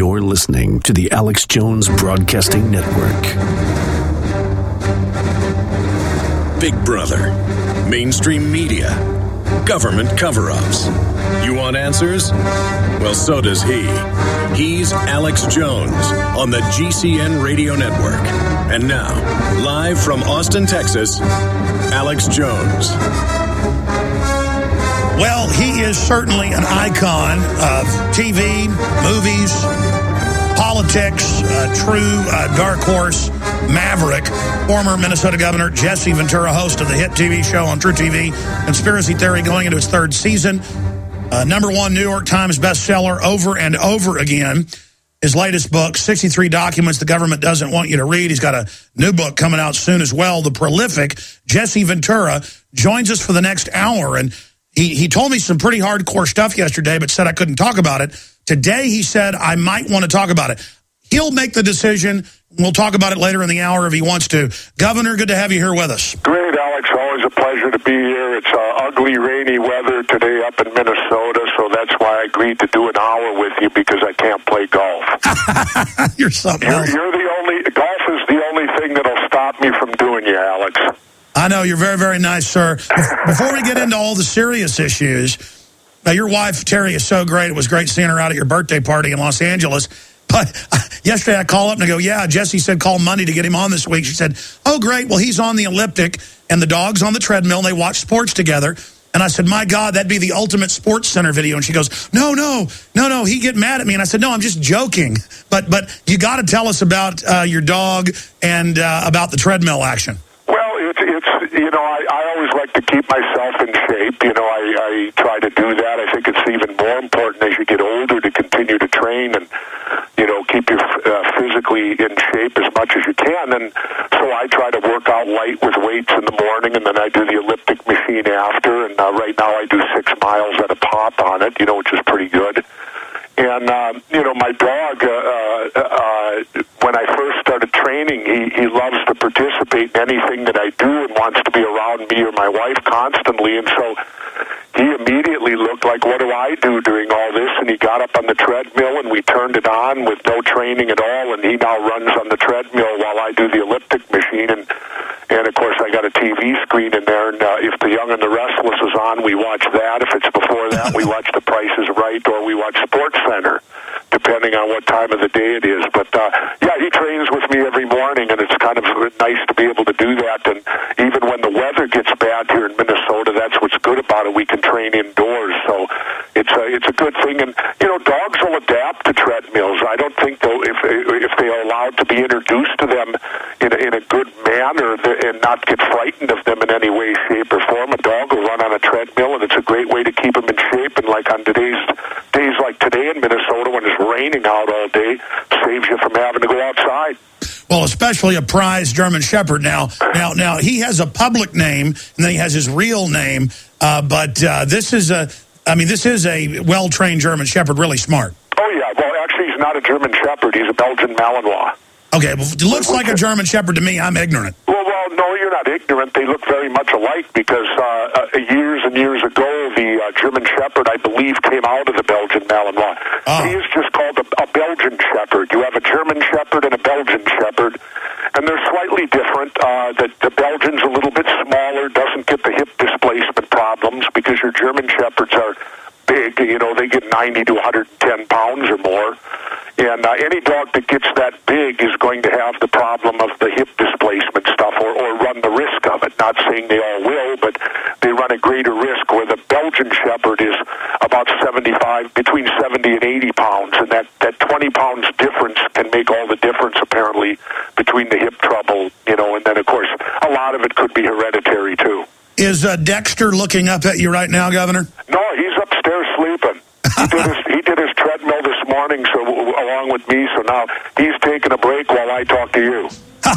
You're listening to the Alex Jones Broadcasting Network. Big Brother, mainstream media, government cover-ups. You want answers? Well, so does he. He's Alex Jones on the GCN Radio Network. And now, live from Austin, Texas, Alex Jones. Well, he is certainly an icon of TV, movies, politics, true dark horse maverick. Former Minnesota Governor Jesse Ventura, host of the hit TV show on True TV, Conspiracy Theory, going into its third season. #1 New York Times bestseller over and over again. His latest book, 63 Documents the Government Doesn't Want You to Read. He's got a new book coming out soon as well. The prolific Jesse Ventura joins us for the next hour. And he told me some pretty hardcore stuff yesterday, but said I couldn't talk about it. Today, he said I might want to talk about it. He'll make the decision. We'll talk about it later in the hour if he wants to. Governor, good to have you here with us. Great, Alex. Always a pleasure to be here. It's ugly, rainy weather today up in Minnesota, so that's why I agreed to do an hour with you, because I can't play golf. You're something else. Golf is the only thing that'll stop me from doing you, Alex. I know. You're very, very nice, sir. Before we get into all the serious issues, now your wife, Terry, is so great. It was great seeing her out at your birthday party in Los Angeles. But yesterday I call up and I go, yeah, Jesse said call Monday to get him on this week. She said, oh, great. Well, he's on the elliptic and the dog's on the treadmill and they watch sports together. And I said, my God, that'd be the ultimate Sports Center video. And she goes, no, he'd get mad at me. And I said, no, I'm just joking. But you got to tell us about your dog and about the treadmill action. Well, it's I always like to keep myself in shape. I try to do that. I think it's even more important as you get older to continue to train and, keep you physically in shape as much as you can. And so I try to work out light with weights in the morning, and then I do the elliptic machine after. And right now I do 6 miles at a pop on it, which is pretty good. And, my dog, when I first started training, he loves to participate in anything that I do and wants to be around me or my wife constantly. And so he immediately looked like, what do I do doing all this? And he got up on the treadmill and we turned it on with no training at all. And he now runs on the treadmill while I do the elliptic machine. And of course, I got a TV screen in there. And if The Young and the Restless is on, we watch that. If it's before that, we watch The Price is Right, or we watch Sports Center, depending on what time of the day it is. But, he trains with me every morning, and it's kind of nice to be able to do that. And even when the weather gets bad here in Minnesota, that's what's good about it. We can train indoors, so it's a good thing. And, dogs will adapt to treadmills. I don't think, though, if they are allowed to be introduced to them in a good manner and not get frightened of them in any way, shape, or form, a dog will run on a treadmill, and it's a great way to keep them in shape. And like on days like today in Minnesota, when it's raining out all day, saves you from having to go outside. Well, especially a prize German Shepherd. Now, he has a public name, and then he has his real name. But this is a well-trained German Shepherd, really smart. Oh, yeah. Well, actually, he's not a German Shepherd. He's a Belgian Malinois. Okay, well, it looks like a German Shepherd to me. I'm ignorant. Well, no, you're not ignorant. They look very much alike because years and years ago, the German Shepherd, I believe, came out of the Belgian Malinois. Oh. He is just called a Belgian Shepherd. You have a German Shepherd and a Belgian Shepherd, and they're slightly different. The Belgian's a little bit smaller, doesn't get the hip displacement problems because your German Shepherds are big. They get 90 to 110 pounds or more. And any dog that gets that big is going to have the problem of the hip displacement stuff or run the risk of it. Not saying they all will, but they run a greater risk, where the Belgian Shepherd is about between 70 and 80 pounds. And that 20 pounds difference can make all the difference, apparently, between the hip trouble, and then, of course, a lot of it could be hereditary, too. Is Dexter looking up at you right now, Governor? No, he's upstairs sleeping. He did his treadmill this morning, so along with me. So now he's taking a break while I talk to you.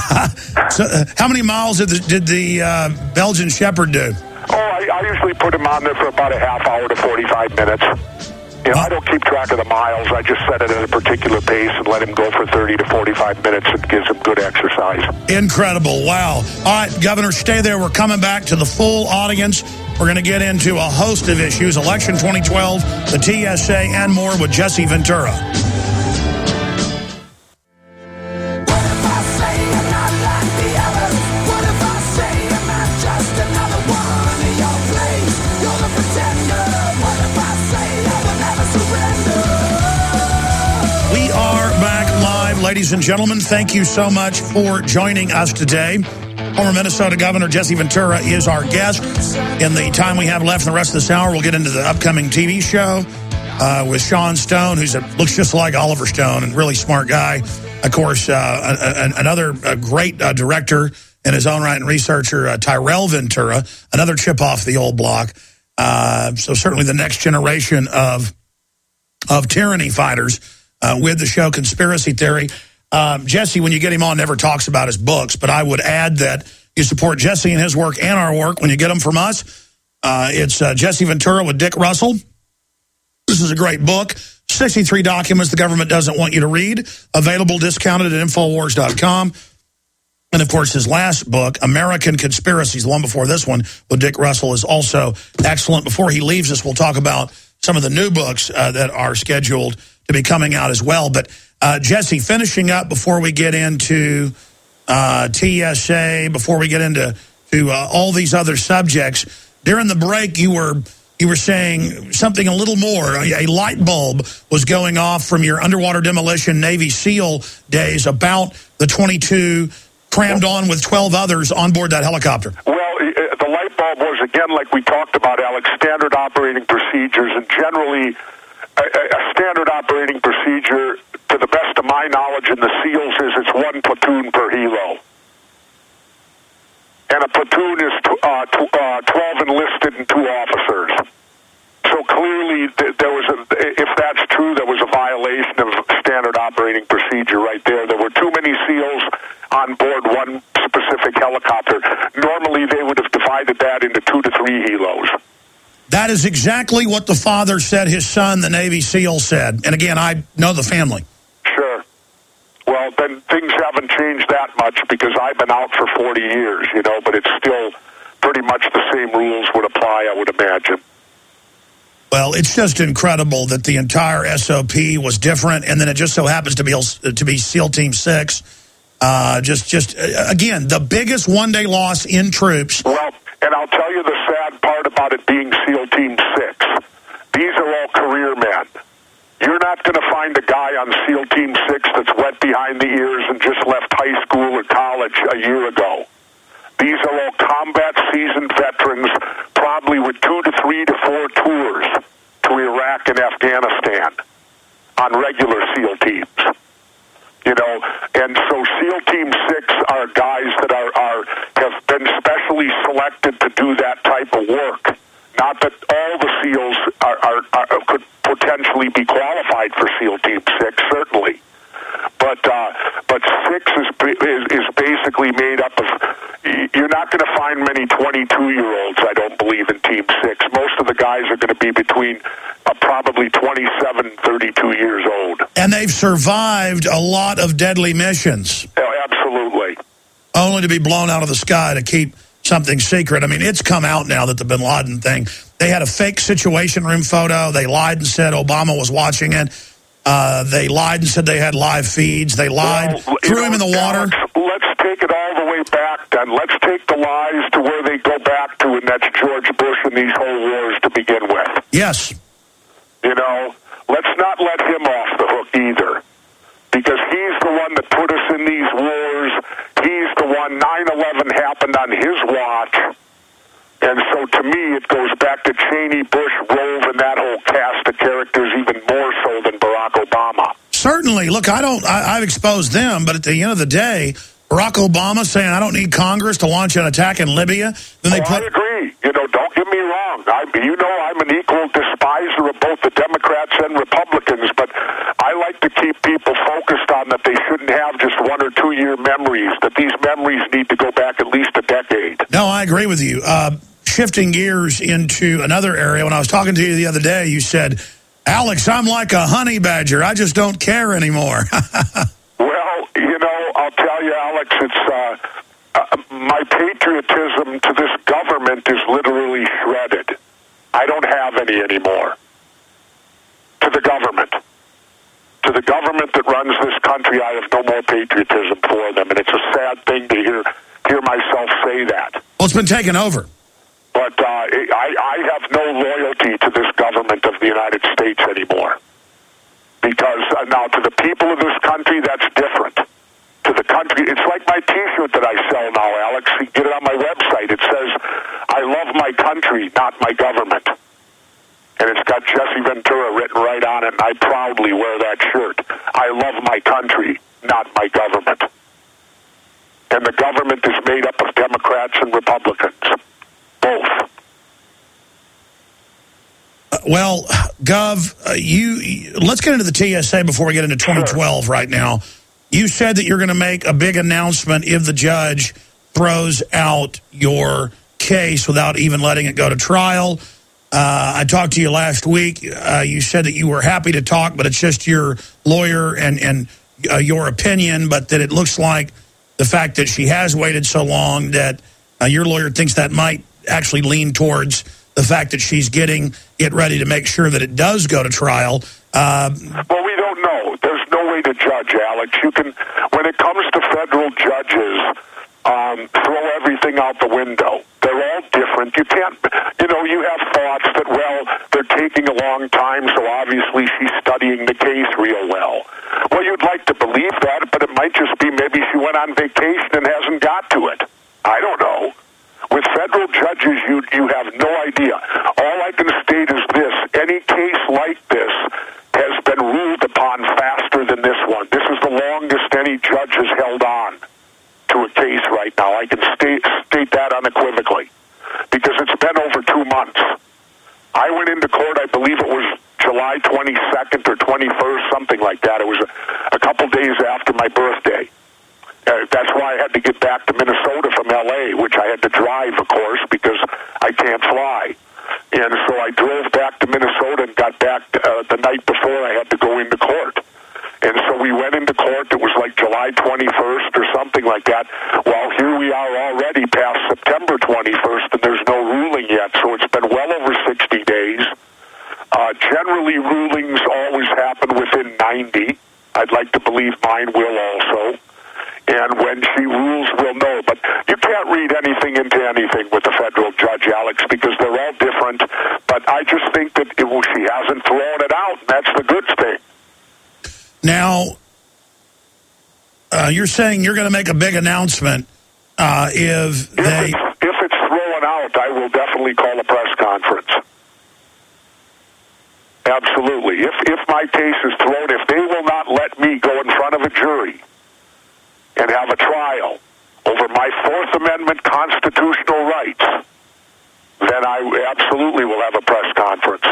So, how many miles did the Belgian Shepherd do? Oh, I usually put him on there for about a half hour to 45 minutes. I don't keep track of the miles. I just set it at a particular pace and let him go for 30 to 45 minutes. It gives him good exercise. Incredible. Wow. All right, Governor, stay there. We're coming back to the full audience. We're going to get into a host of issues, election 2012, the TSA, and more with Jesse Ventura. ladies and gentlemen, thank you so much for joining us today. Former Minnesota Governor Jesse Ventura is our guest. In the time we have left in the rest of this hour, we'll get into the upcoming TV show with Sean Stone, who looks just like Oliver Stone and really smart guy. Of course, another great director in his own right and researcher, Tyrell Ventura, another chip off the old block. So certainly the next generation of tyranny fighters with the show Conspiracy Theory. Jesse, when you get him on, never talks about his books, but I would add that you support Jesse and his work and our work when you get them from us. It's Jesse Ventura with Dick Russell. This is a great book. 63 documents the government doesn't want you to read. Available, discounted at Infowars.com. And, of course, his last book, American Conspiracies, the one before this one with Dick Russell, is also excellent. Before he leaves us, we'll talk about some of the new books that are scheduled to be coming out as well. But, Jesse, finishing up before we get into TSA, before we get into all these other subjects, during the break you were saying something a little more. A light bulb was going off from your underwater demolition Navy SEAL days about the 22 crammed on with 12 others on board that helicopter. Well, the light bulb was, again, like we talked about, Alex, standard operating procedures, and generally a standard operating procedure, to the best of my knowledge in the SEALs, is it's one platoon per helo. And a platoon is 12 enlisted and 2 officers. So clearly, if that's true, there was a violation of standard operating procedure right there. There were too many SEALs on board one specific helicopter. Normally, they would have divided that into 2 to 3 helos. That is exactly what the father said his son, the Navy SEAL, said. And again, I know the family. Sure. Well, then things haven't changed that much because I've been out for 40 years, but it's still pretty much the same rules would apply, I would imagine. Well, it's just incredible that the entire SOP was different, and then it just so happens to be SEAL Team 6. Again, the biggest one-day loss in troops. Well, and I'll tell you the sad part about it being SEAL Team 6. These are all career men. You're not going to find a guy on SEAL Team 6 that's wet behind the ears and just left high school or college a year ago. These are all combat seasoned veterans, probably with 2 to 3 to 4 tours to Iraq and Afghanistan on regular SEAL teams. And so SEAL Team 6 are guys that have been specially selected to do that type of work. Not that all the SEALs could potentially be qualified for SEAL Team 6, certainly. But 6 is basically made up of. You're not going to find many 22-year-olds, I don't believe, in Team 6. Most of the guys are going to be between probably 27 and 32 years old. And they've survived a lot of deadly missions. Oh, absolutely. Only to be blown out of the sky to keep something secret. I mean, it's come out now that the bin Laden thing, they had a fake Situation Room photo. They lied and said Obama was watching it. They lied and said they had live feeds. They lied, threw him in the water. Let's take it all the way back then. Let's take the lies to where they go back to, and that's George Bush and these whole wars to begin with. Yes. Let's not let him off the hook either, because he's the one that put us in these wars. He's the one. 9/11 happened on his watch. And so to me, it goes back to Cheney, Bush, Rove, and that whole cast of characters even more so than Barack Obama. Certainly. Look, I've exposed them, but at the end of the day, Barack Obama saying, I don't need Congress to launch an attack in Libya. Then I agree. Don't get me wrong. I'm an equal despiser of both the Democrats and Republicans, but I like to keep people focused on that they shouldn't have just 1 or 2 year memories, that these memories need to go back at least a decade. No, I agree with you. Shifting gears into another area, when I was talking to you the other day, you said, Alex, I'm like a honey badger. I just don't care anymore. Well, I'll tell you, Alex, it's my patriotism to this government is literally shredded. I don't have any anymore. To the government. To the government that runs this country, I have no more patriotism for them, and it's a sad thing to hear myself say that. Well, it's been taken over. But I have no loyalty to this government of the United States anymore. Because now to the people of this country, that's different. To the country, it's like my T-shirt that I sell now, Alex. You get it on my website. It says, "I love my country, not my government." And it's got Jesse Ventura written right on it, and I proudly wear that shirt. I love my country, not my government. And the government is made up of Democrats and Republicans. Both. Well, Gov, let's get into the TSA before we get into 2012 right now. You said that you're going to make a big announcement if the judge throws out your case without even letting it go to trial. I talked to you last week. You said that you were happy to talk, but it's just your lawyer and your opinion, but that it looks like the fact that she has waited so long that your lawyer thinks that might actually lean towards the fact that she's getting it ready to make sure that it does go to trial. Well, we don't know. There's no way to judge, Alex. You can, when it comes to federal judges, throw everything out the window. They're all different. You can't, you have thoughts that, well, they're taking a long time, so obviously she's studying the case real well. Well, you'd like to believe that, but it might just be maybe she went on vacation and hasn't got to it. I don't know. With federal judges, you have no idea. All I can state is this. Any case like this has been ruled upon faster than this one. This is the longest any judge has held on to a case right now. I can state that unequivocally because it's been over 2 months. I went into court, I believe it was July 22nd or 21st, something like that. It was a couple days after my birthday. That's why I had to get back to Minnesota from L.A., which I had to drive, of course, because I can't fly. And so I drove back to Minnesota and got back the night before I had to go into court. And so we went into court. It was like July 21st or something like that. Well, here we are already past September 21st, and there's no ruling yet. So it's been well over 60 days. Generally, rulings always happen within 90. I'd like to believe mine will also. And when she rules, we'll know. But you can't read anything into anything with the federal judge, Alex, because they're all different. But I just think that she hasn't thrown it out, and that's the good thing. Now, you're saying you're going to make a big announcement if it's thrown out, I will definitely call a press conference. Absolutely. If my case is thrown, if they will not let me go in front of a jury and have a trial over my Fourth Amendment constitutional rights, then I absolutely will have a press conference.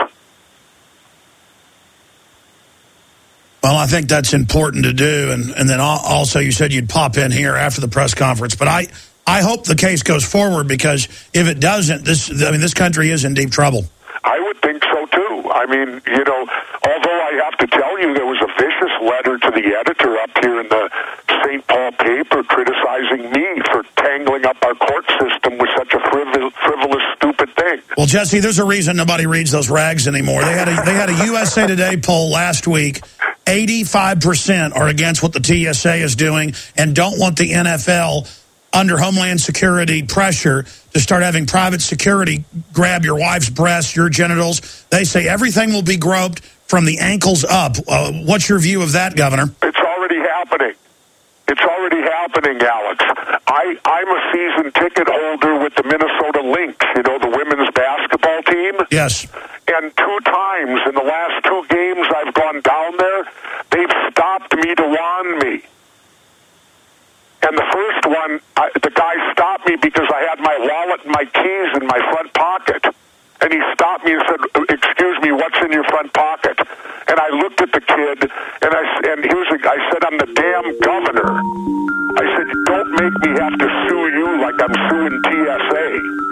Well, I think that's important to do, and then also you said you'd pop in here after the press conference. But I hope the case goes forward, because if it doesn't, this country is in deep trouble. I would think so too. I mean, although I have to tell you, there was a vicious letter to the editor up here in the St. Paul paper criticizing me for tangling up our court system with such a frivolous, stupid thing. Well, Jesse, there's a reason nobody reads those rags anymore. They had a USA Today poll last week. 85% are against what the TSA is doing and don't want the NFL under Homeland Security pressure to start having private security grab your wife's breasts, your genitals. They say everything will be groped from the ankles up. What's your view of that, Governor? It's already happening. It's already happening, Alex. I'm a season ticket holder with the Minnesota Lynx, the women's basketball team. Yes. And 2 times in the last 2 games I've gone down there, they've stopped me to wand me. And the first one, the guy stopped me because I had my wallet and my keys in my front pocket. And he stopped me and said, "Excuse me, what's in your front pocket?" And I looked at the kid, and I said, "I'm the damn governor." I said, "Don't make me have to sue you like I'm suing TSA."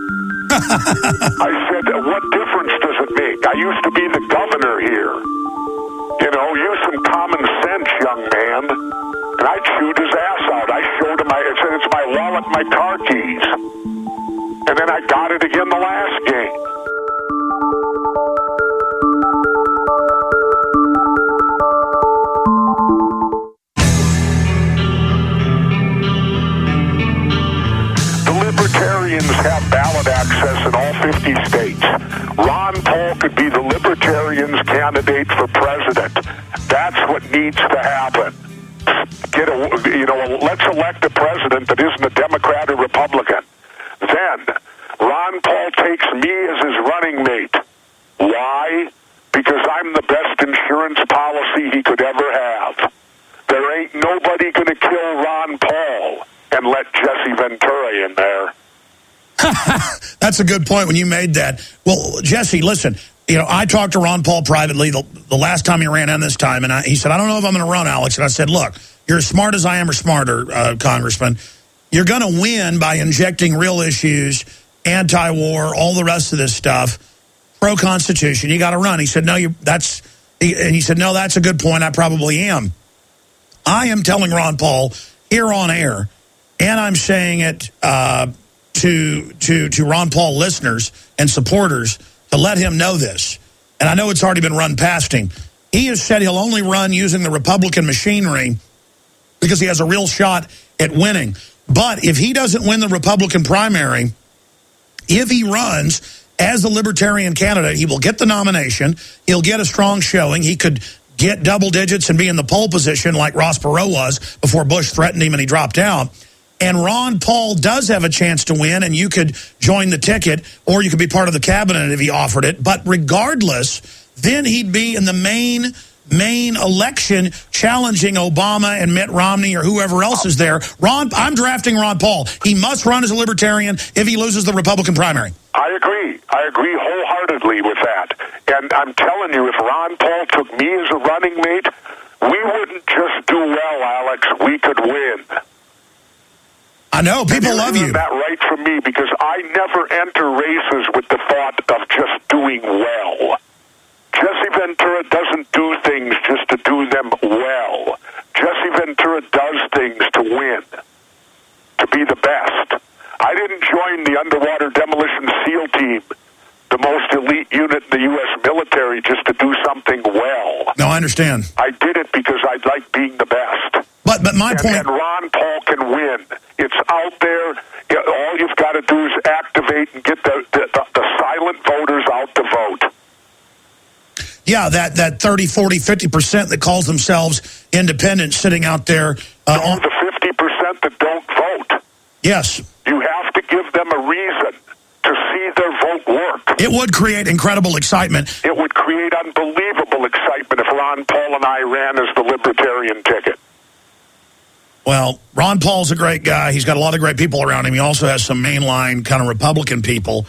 I said, "What difference does it make? I used to be the governor here. Use some common sense, young man." And I chewed his ass out. I showed him, I said, "It's my wallet and my car keys." And then I got it again the last game. Libertarians have ballot access in all 50 states. Ron Paul could be the Libertarians' candidate for president. That's needs to happen. Let's elect a president that isn't a Democrat or Republican. Then Ron Paul takes me as his running mate. Why? Because I'm the best insurance policy he could ever have. There ain't nobody going to kill Ron Paul and let Jesse Ventura in there. That's a good point when you made that. Well, Jesse, listen, I talked to Ron Paul privately the last time he ran in this time, and he said, I don't know if I'm going to run, Alex. And I said, look, you're as smart as I am or smarter, Congressman. You're going to win by injecting real issues, anti-war, all the rest of this stuff, pro-Constitution. You got to run. He said, no, that's a good point. I probably am. I am telling Ron Paul here on air, and I'm saying it to Ron Paul listeners and supporters to let him know this. And I know it's already been run past him. He has said he'll only run using the Republican machinery because he has a real shot at winning. But if he doesn't win the Republican primary, if he runs as a Libertarian candidate, he will get the nomination. He'll get a strong showing. He could get double digits and be in the pole position like Ross Perot was before Bush threatened him and he dropped out. And Ron Paul does have a chance to win, and you could join the ticket, or you could be part of the cabinet if he offered it. But regardless, then he'd be in the main election challenging Obama and Mitt Romney or whoever else is there. I'm drafting Ron Paul. He must run as a Libertarian if he loses the Republican primary. I agree wholeheartedly with that. And I'm telling you, if Ron Paul took me as a running mate, we wouldn't just do well, Alex. We could win. I know. People love you. That right from me, because I never enter races with the thought of just doing well. Jesse Ventura doesn't do things just to do them well. Jesse Ventura does things to win, to be the best. I didn't join the underwater demolition SEAL team, the most elite unit in the U.S. military, just to do something well. No, I understand. I did it because I like being the best. But my point... And Ron Paul can win. It's out there. All you've got to do is activate and get the silent voters out to vote. Yeah, that 30, 40, 50% that calls themselves independent sitting out there. The 50% that don't vote. Yes. You have to give them a reason to see their vote work. It would create incredible excitement. It would create unbelievable excitement if Ron Paul and I ran as the Libertarian ticket. Well, Ron Paul's a great guy. He's got a lot of great people around him. He also has some mainline kind of Republican people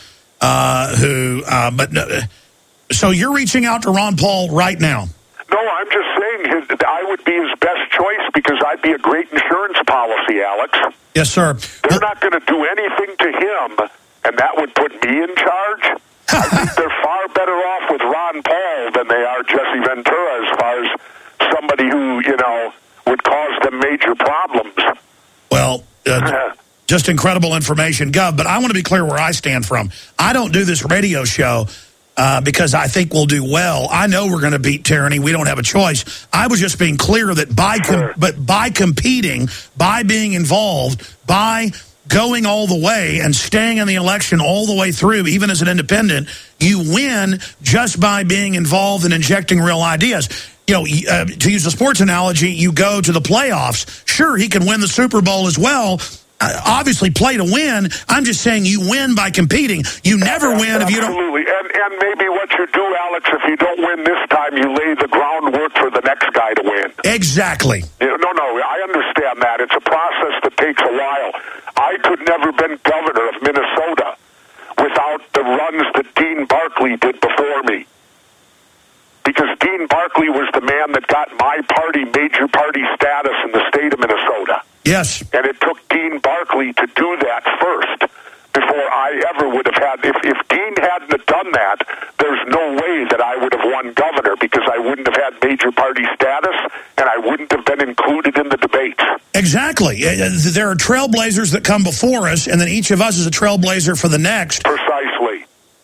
so you're reaching out to Ron Paul right now? No, I'm just saying I would be his best choice because I'd be a great insurance policy, Alex. Yes, sir. They're not going to do anything to him, and that would put me in charge. I think they're far better off with Ron Paul than they are Jesse Ventura as far as somebody who, would cause them major problems. Well, just incredible information, Gov. But I want to be clear where I stand from. I don't do this radio show because I think we'll do well. I know we're going to beat tyranny. We don't have a choice. I was just being clear that by competing, by being involved, by going all the way and staying in the election all the way through, even as an independent, you win just by being involved and injecting real ideas. To use a sports analogy, you go to the playoffs. Sure, he can win the Super Bowl as well. Obviously, play to win. I'm just saying you win by competing. You never win if you don't... Absolutely. And maybe what you do, Alex, if you don't win this time, you lay the groundwork for the next guy to win. Exactly. No, I understand that. It's a process that takes a while. I could never have been governor of Minnesota without the runs that Dean Barkley did before me. Because Dean Barkley was the man that got my party major party status in the state of Minnesota. Yes. And it took Dean Barkley to do that first before I ever would have had... If Dean hadn't have done that, there's no way that I would have won governor because I wouldn't have had major party status and I wouldn't have been included in the debates. Exactly. There are trailblazers that come before us, and then each of us is a trailblazer for the next. Precisely.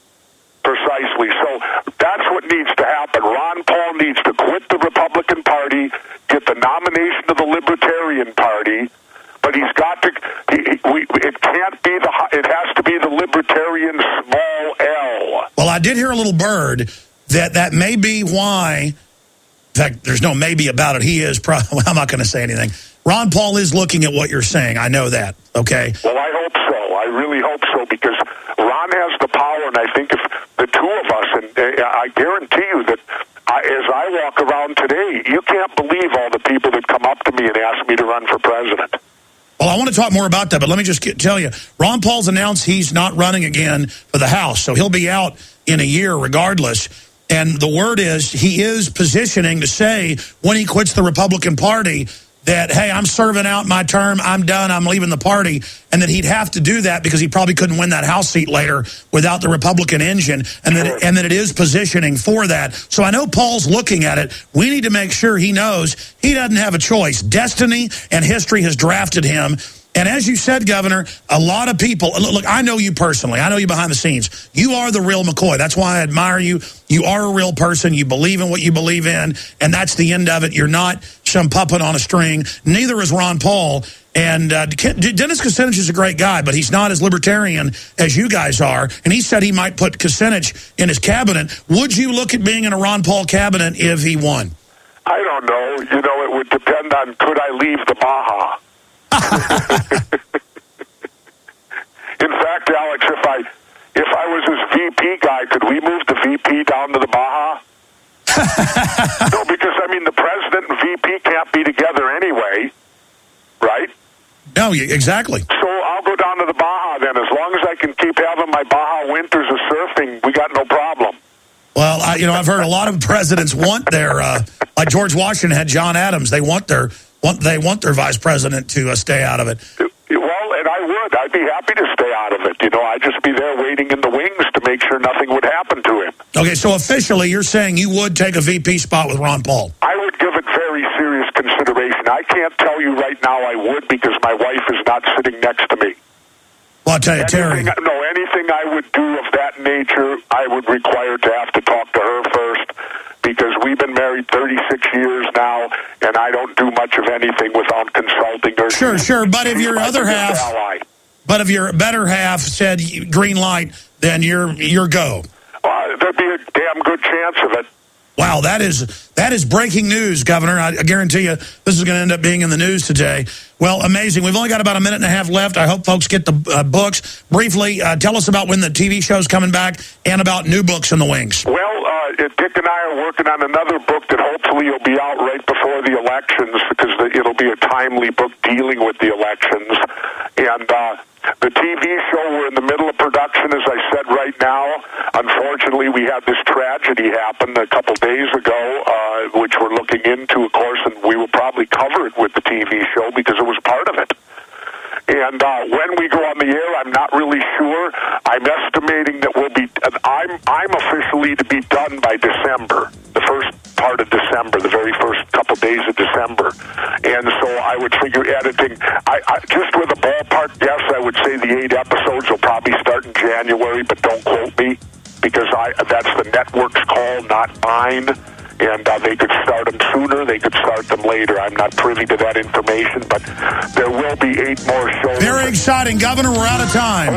So that's what needs to happen. Ron Paul needs to quit the Republican Party, get the nomination of the Libertarian Party, but he's got to. It can't be it has to be the Libertarian small L. Well, I did hear a little bird that may be why In fact, there's no maybe about it. He is probably, well, I'm not going to say anything. Ron Paul is looking at what you're saying. I know that, okay? Well, I hope so. I really hope so, because Ron has the power, and I think if the two of us, and I guarantee you that as I walk around today, you can't believe all the people that come up to me and ask me to run for president. Well, I want to talk more about that, but let me just tell you, Ron Paul's announced he's not running again for the House, so he'll be out in a year regardless. And the word is he is positioning to say when he quits the Republican Party that, hey, I'm serving out my term, I'm done, I'm leaving the party, and that he'd have to do that because he probably couldn't win that House seat later without the Republican engine, and that it is positioning for that. So I know Paul's looking at it. We need to make sure he knows he doesn't have a choice. Destiny and history has drafted him. And as you said, Governor, a lot of people, look, I know you personally. I know you behind the scenes. You are the real McCoy. That's why I admire you. You are a real person. You believe in what you believe in, and that's the end of it. You're not some puppet on a string. Neither is Ron Paul. And Dennis Kucinich is a great guy, but he's not as libertarian as you guys are. And he said he might put Kucinich in his cabinet. Would you look at being in a Ron Paul cabinet if he won? I don't know. You know, it would depend on could I leave the Baja. In fact, Alex, if I was his VP guy, could we move the VP down to the Baja? No, because, I mean, the president and VP can't be together anyway, right? No, exactly. So I'll go down to the Baja then. As long as I can keep having my Baja winters of surfing, we got no problem. Well, I've heard a lot of presidents want their, like George Washington had John Adams, they want their vice president to stay out of it. Well, and I would. I'd be happy to stay out of it. You know, I'd just be there waiting in the wings to make sure nothing would happen to him. Okay, so officially you're saying you would take a VP spot with Ron Paul? I would give it very serious consideration. I can't tell you right now I would because my wife is not sitting next to me. Well, I'll tell you, Terry. Anything I would do of that nature, I would require to have to talk to her first, because we've been married 36 years now, and I don't do much of anything without consulting her. Sure, but if your other half, but if your better half said green light, then you're go. There'd be a damn good chance of it. Wow, that is breaking news, Governor. I guarantee you this is going to end up being in the news today. Well, amazing. We've only got about a minute and a half left. I hope folks get the books. Briefly, tell us about when the TV show's coming back and about new books in the wings. Well, Dick and I are working on another book that hopefully will be out right before the elections, because it'll be a timely book dealing with the elections. And the TV show, we're in the middle of production, as I said, right now. Unfortunately, we had this tragedy happen a couple days ago, which we're looking into, of course, and we will probably cover it with the TV show because it was part of it. And when we go on the air, I'm not really sure. I'm estimating that we'll be. I'm officially to be done by December, the first part of December, the very first couple days of December. And so I would figure editing. I just with a ballpark guess, I would say the 8 episodes will probably start in January, but don't quote me, because that's the network's call, not mine. And they could start them sooner, they could start them later. I'm not privy to that information, but there will be 8 more shows. Very exciting, Governor. We're out of time.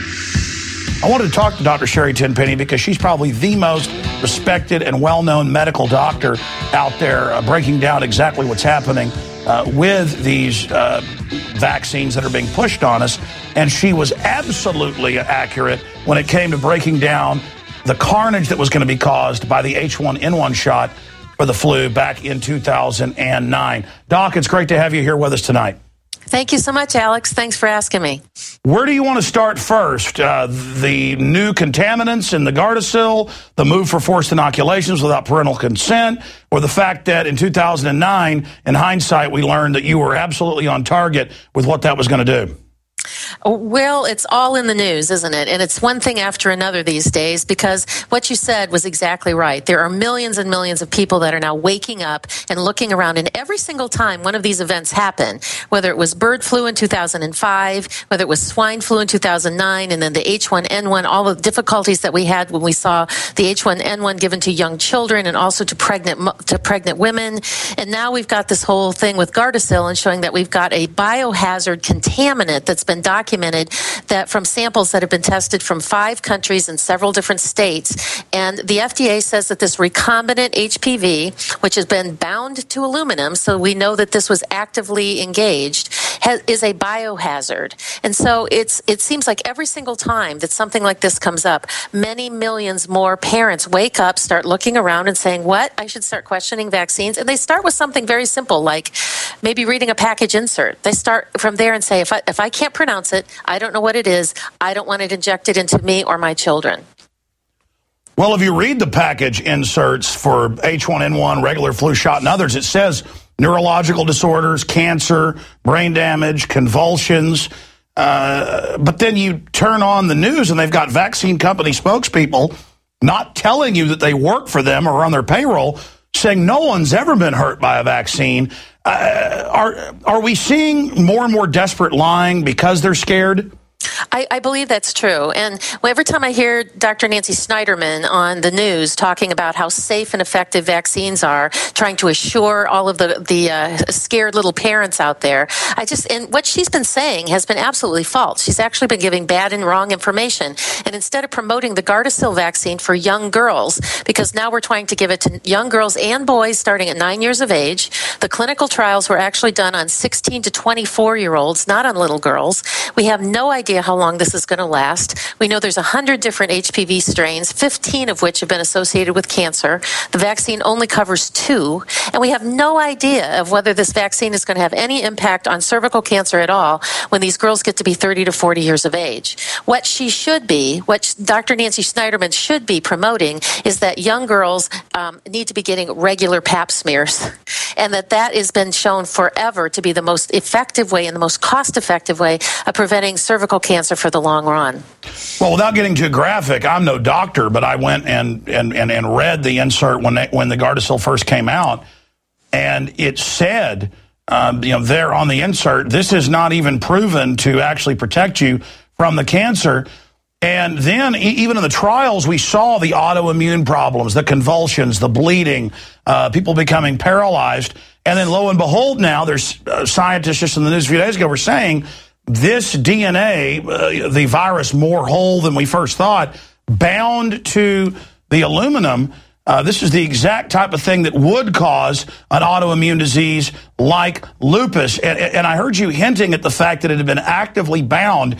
I wanted to talk to Dr. Sherry Tenpenny because she's probably the most respected and well-known medical doctor out there, breaking down exactly what's happening with these vaccines that are being pushed on us. And she was absolutely accurate when it came to breaking down the carnage that was going to be caused by the H1N1 shot for the flu back in 2009. Doc, it's great to have you here with us tonight. Thank you so much, Alex. Thanks for asking me. Where do you want to start first? The new contaminants in the Gardasil, the move for forced inoculations without parental consent, or the fact that in 2009, in hindsight, we learned that you were absolutely on target with what that was going to do? Well, it's all in the news, isn't it? And it's one thing after another these days, because what you said was exactly right. There are millions and millions of people that are now waking up and looking around, and every single time one of these events happen, whether it was bird flu in 2005, whether it was swine flu in 2009, and then the H1N1, all the difficulties that we had when we saw the H1N1 given to young children and also to pregnant women. And now we've got this whole thing with Gardasil and showing that we've got a biohazard contaminant that's been been documented that from samples that have been tested from 5 countries and several different states. And the FDA says that this recombinant HPV, which has been bound to aluminum, so we know that this was actively engaged, is a biohazard. And so it seems like every single time that something like this comes up, many millions more parents wake up, start looking around and saying, what? I should start questioning vaccines. And they start with something very simple, like maybe reading a package insert. They start from there and say, if I can't pronounce it, I don't know what it is, I don't want it injected into me or my children. Well, if you read the package inserts for H1N1, regular flu shot, and others, it says neurological disorders, cancer, brain damage, convulsions. But then you turn on the news and they've got vaccine company spokespeople not telling you that they work for them or on their payroll, saying no one's ever been hurt by a vaccine. Are we seeing more and more desperate lying because they're scared? I believe that's true. And every time I hear Dr. Nancy Snyderman on the news talking about how safe and effective vaccines are, trying to assure all of the scared little parents out there, and what she's been saying has been absolutely false. She's actually been giving bad and wrong information. And instead of promoting the Gardasil vaccine for young girls, because now we're trying to give it to young girls and boys starting at 9 years of age, the clinical trials were actually done on 16 to 24-year-olds, not on little girls. We have no idea how long this is going to last. We know there's 100 different HPV strains, 15 of which have been associated with cancer. The vaccine only covers 2, and we have no idea of whether this vaccine is going to have any impact on cervical cancer at all when these girls get to be 30 to 40 years of age. What Dr. Nancy Snyderman should be promoting is that young girls need to be getting regular pap smears, and that has been shown forever to be the most effective way and the most cost-effective way of preventing cervical cancer for the long run. Well, without getting too graphic, I'm no doctor, but I went and read the insert when the Gardasil first came out, and it said, there on the insert, this is not even proven to actually protect you from the cancer. And then even in the trials, we saw the autoimmune problems, the convulsions, the bleeding, people becoming paralyzed. And then lo and behold, now there's scientists just in the news a few days ago were saying this DNA, the virus more whole than we first thought, bound to the aluminum. This is the exact type of thing that would cause an autoimmune disease like lupus. And I heard you hinting at the fact that it had been actively bound.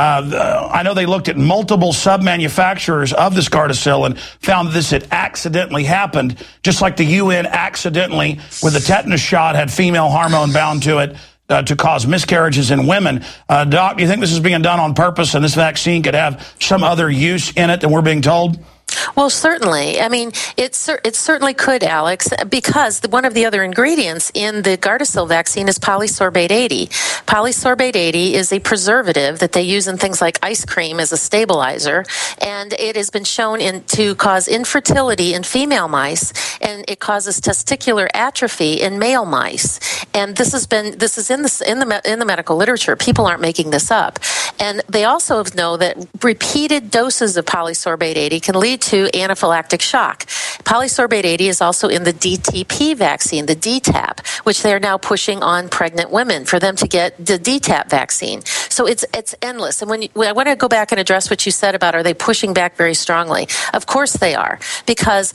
I know they looked at multiple sub-manufacturers of this Gardasil and found this had accidentally happened, just like the UN accidentally, with the tetanus shot, had female hormone bound to it to cause miscarriages in women. Doc, do you think this is being done on purpose and this vaccine could have some other use in it than we're being told? Well, certainly. I mean, it certainly could, Alex, because one of the other ingredients in the Gardasil vaccine is polysorbate 80. Polysorbate 80 is a preservative that they use in things like ice cream as a stabilizer, and it has been shown to cause infertility in female mice, and it causes testicular atrophy in male mice. And this is in the medical literature. People aren't making this up. And they also know that repeated doses of polysorbate 80 can lead to anaphylactic shock. Polysorbate 80 is also in the DTP vaccine, the DTaP, which they are now pushing on pregnant women for them to get the DTaP vaccine. So it's endless. And when I want to go back and address what you said about are they pushing back very strongly? Of course they are, because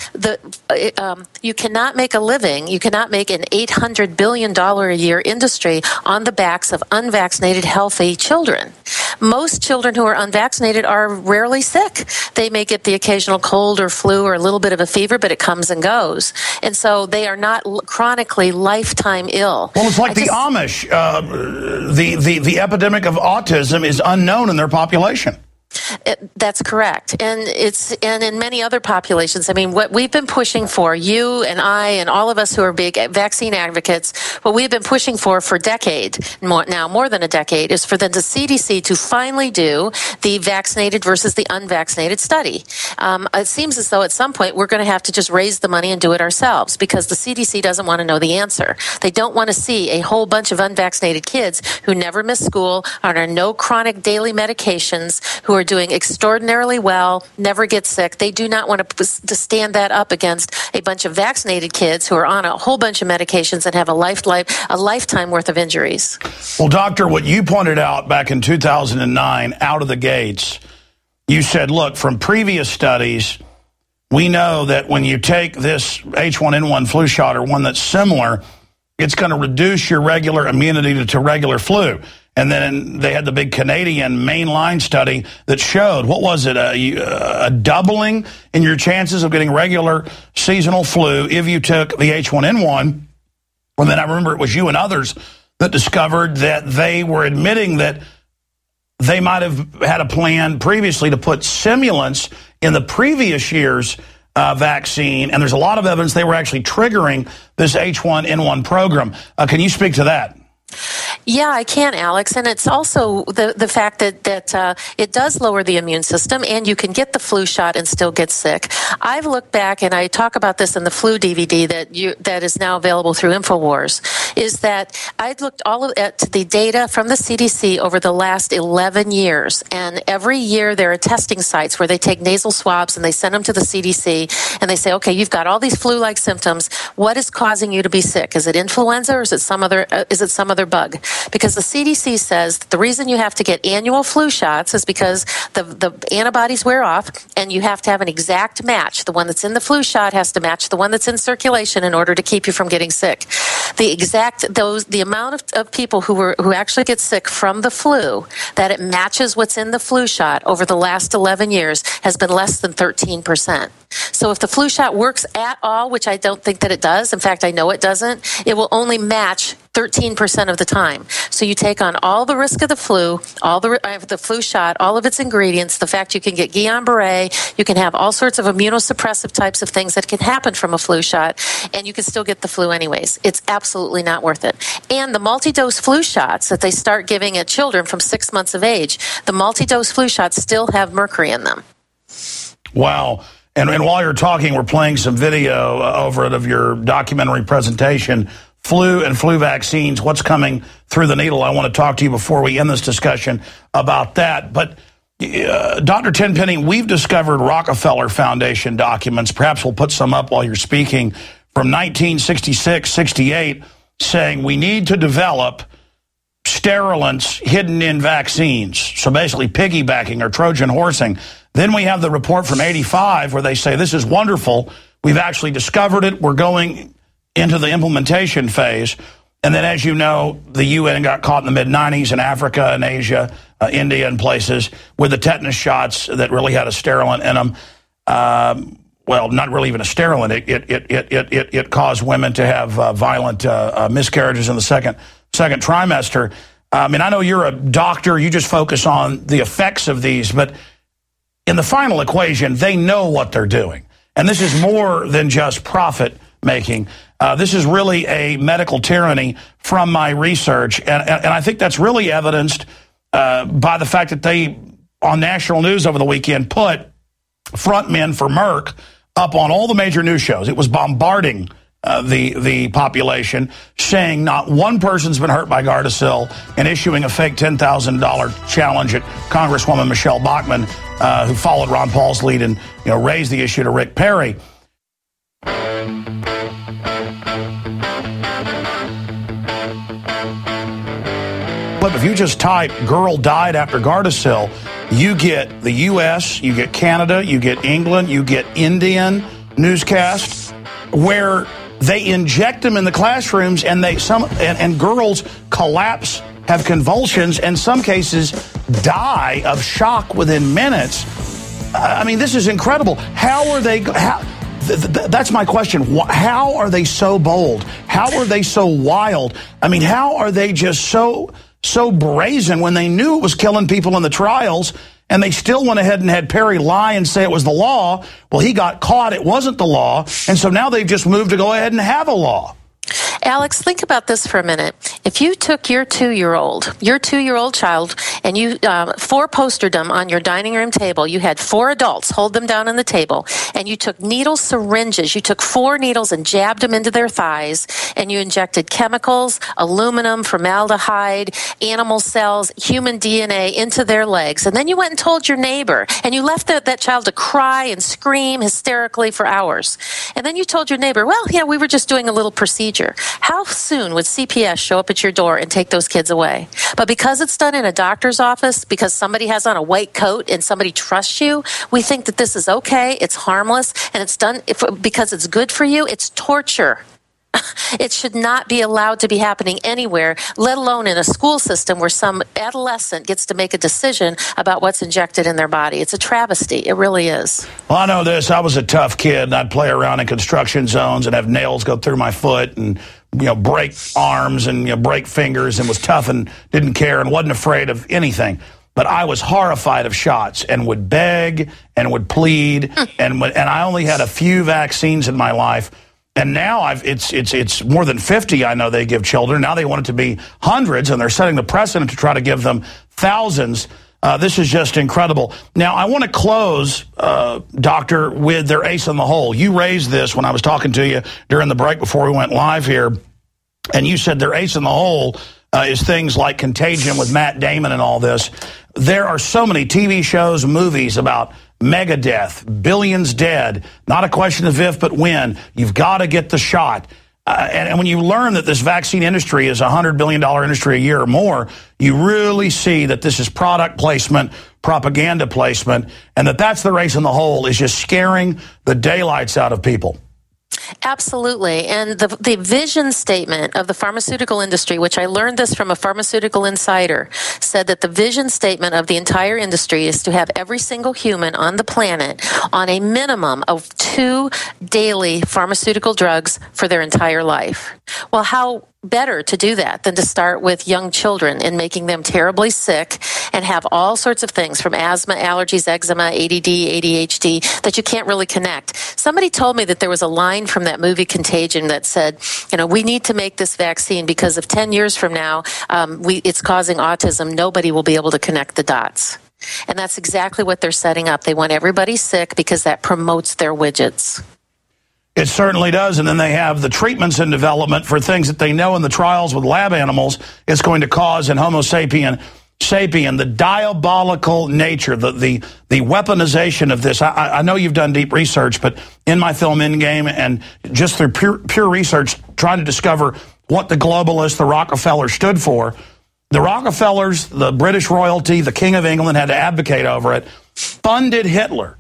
you cannot make a living, you cannot make an $800 billion a year industry on the backs of unvaccinated, healthy children. Most children who are unvaccinated are rarely sick. They may get the occasional cold or flu or a little bit of a fever, but it comes and goes. And so they are not chronically lifetime ill. Well, it's like the Amish. The epidemic of autism is unknown in their population. That's correct. And in many other populations, I mean, what we've been pushing for, you and I and all of us who are big vaccine advocates, what we've been pushing for more than a decade, is for the CDC to finally do the vaccinated versus the unvaccinated study. It seems as though at some point we're going to have to just raise the money and do it ourselves, because the CDC doesn't want to know the answer. They don't want to see a whole bunch of unvaccinated kids who never miss school, are on no chronic daily medications, who are doing doing extraordinarily well, never get sick. They do not want to stand that up against a bunch of vaccinated kids who are on a whole bunch of medications and have a lifetime worth of injuries. Well, Doctor, what you pointed out back in 2009, out of the gates, you said, look, from previous studies, we know that when you take this H1N1 flu shot or one that's similar, it's going to reduce your regular immunity to regular flu. And then they had the big Canadian mainline study that showed, what was it, a doubling in your chances of getting regular seasonal flu if you took the H1N1. And then I remember it was you and others that discovered that they were admitting that they might have had a plan previously to put simulants in the previous year's vaccine, and there's a lot of evidence they were actually triggering this H1N1 program. Can you speak to that? Yeah, I can, Alex. And it's also the fact that it does lower the immune system, and you can get the flu shot and still get sick. I've looked back, and I talk about this in the flu DVD that is now available through InfoWars, is that I looked at the data from the CDC over the last 11 years. And every year there are testing sites where they take nasal swabs and they send them to the CDC, and they say, okay, you've got all these flu-like symptoms. What is causing you to be sick? Is it influenza, or is it some other bug? Because the CDC says that the reason you have to get annual flu shots is because the antibodies wear off, and you have to have an exact match. The one that's in the flu shot has to match the one that's in circulation in order to keep you from getting sick. The amount of people who actually get sick from the flu, that it matches what's in the flu shot over the last 11 years, has been less than 13%. So if the flu shot works at all, which I don't think that it does, in fact, I know it doesn't, it will only match 13% of the time. So you take on all the risk of the flu, all the flu shot, all of its ingredients, the fact you can get Guillain-Barré, you can have all sorts of immunosuppressive types of things that can happen from a flu shot, and you can still get the flu anyways. It's absolutely not worth it. And the multi-dose flu shots that they start giving at children from 6 months of age, the multi-dose flu shots still have mercury in them. Wow. And while you're talking, we're playing some video over it of your documentary presentation, Flu and Flu Vaccines, What's Coming Through the Needle. I want to talk to you before we end this discussion about that. But Dr. Tenpenny, we've discovered Rockefeller Foundation documents. Perhaps we'll put some up while you're speaking, from 1966, 68, saying we need to develop sterilants hidden in vaccines. So basically piggybacking or Trojan horsing. Then we have the report from 85 where they say this is wonderful. We've actually discovered it. We're going into the implementation phase. And then, as you know, the UN got caught in the mid-90s in Africa and Asia, India and places, with the tetanus shots that really had a sterilant in them. Well, not really even a sterilant. It caused women to have violent miscarriages in the second trimester. I mean, I know you're a doctor. You just focus on the effects of these. But in the final equation, they know what they're doing. And this is more than just profit making. This is really a medical tyranny from my research. And I think that's really evidenced by the fact that they, on national news over the weekend, put frontmen for Merck up on all the major news shows. It was bombarding the population, saying not one person's been hurt by Gardasil, and issuing a fake $10,000 challenge at Congresswoman Michelle Bachmann, who followed Ron Paul's lead and raised the issue to Rick Perry. But if you just type "girl died after Gardasil," you get the U.S., you get Canada, you get England, you get Indian newscasts where they inject them in the classrooms, and and girls collapse, have convulsions, and some cases die of shock within minutes. I mean, this is incredible. How are they? That's my question. How are they so bold? How are they so wild? I mean, how are they just so brazen when they knew it was killing people in the trials, and they still went ahead and had Perry lie and say it was the law? Well, he got caught. It wasn't the law. And so now they've just moved to go ahead and have a law. Alex, think about this for a minute. If you took your 2-year-old child, and you four-postered them on your dining room table, you had 4 adults hold them down on the table, and you took needle syringes, you took 4 needles and jabbed them into their thighs, and you injected chemicals, aluminum, formaldehyde, animal cells, human DNA into their legs, and then you went and told your neighbor, and you left that child to cry and scream hysterically for hours. And then you told your neighbor, well, yeah, we were just doing a little procedure. How soon would CPS show up at your door and take those kids away? But because it's done in a doctor's office, because somebody has on a white coat and somebody trusts you, we think that this is okay, it's harmless, and it's done because it's good for you. It's torture. It should not be allowed to be happening anywhere, let alone in a school system where some adolescent gets to make a decision about what's injected in their body. It's a travesty. It really is. Well, I know this. I was a tough kid, and I'd play around in construction zones and have nails go through my foot and, break arms and, break fingers, and was tough and didn't care and wasn't afraid of anything. But I was horrified of shots and would beg and would plead, and I only had a few vaccines in my life. And now it's more than 50, I know they give children. Now they want it to be hundreds, and they're setting the precedent to try to give them thousands. This is just incredible. Now, I want to close, Doctor, with their ace in the hole. You raised this when I was talking to you during the break before we went live here, and you said their ace in the hole is things like Contagion with Matt Damon and all this. There are so many TV shows, movies about mega death, billions dead, not a question of if but when. You've got to get the shot. And when you learn that this vaccine industry is a $100 billion industry a year or more, you really see that this is product placement, propaganda placement, and that's the race in the hole, is just scaring the daylights out of people. Absolutely. And the vision statement of the pharmaceutical industry, which I learned this from a pharmaceutical insider, said that the vision statement of the entire industry is to have every single human on the planet on a minimum of 2 daily pharmaceutical drugs for their entire life. Well, how better to do that than to start with young children and making them terribly sick and have all sorts of things from asthma, allergies, eczema, ADD, ADHD that you can't really connect. Somebody told me that there was a line from that movie Contagion that said, we need to make this vaccine because if 10 years from now it's causing autism, nobody will be able to connect the dots. And that's exactly what they're setting up. They want everybody sick because that promotes their widgets. It certainly does, and then they have the treatments in development for things that they know in the trials with lab animals it's going to cause in Homo sapien, the diabolical nature, the weaponization of this. I know you've done deep research, but in my film Endgame and just through pure research, trying to discover what the globalists, the Rockefellers, stood for, the Rockefellers, the British royalty, the King of England had to advocate over it, funded Hitler,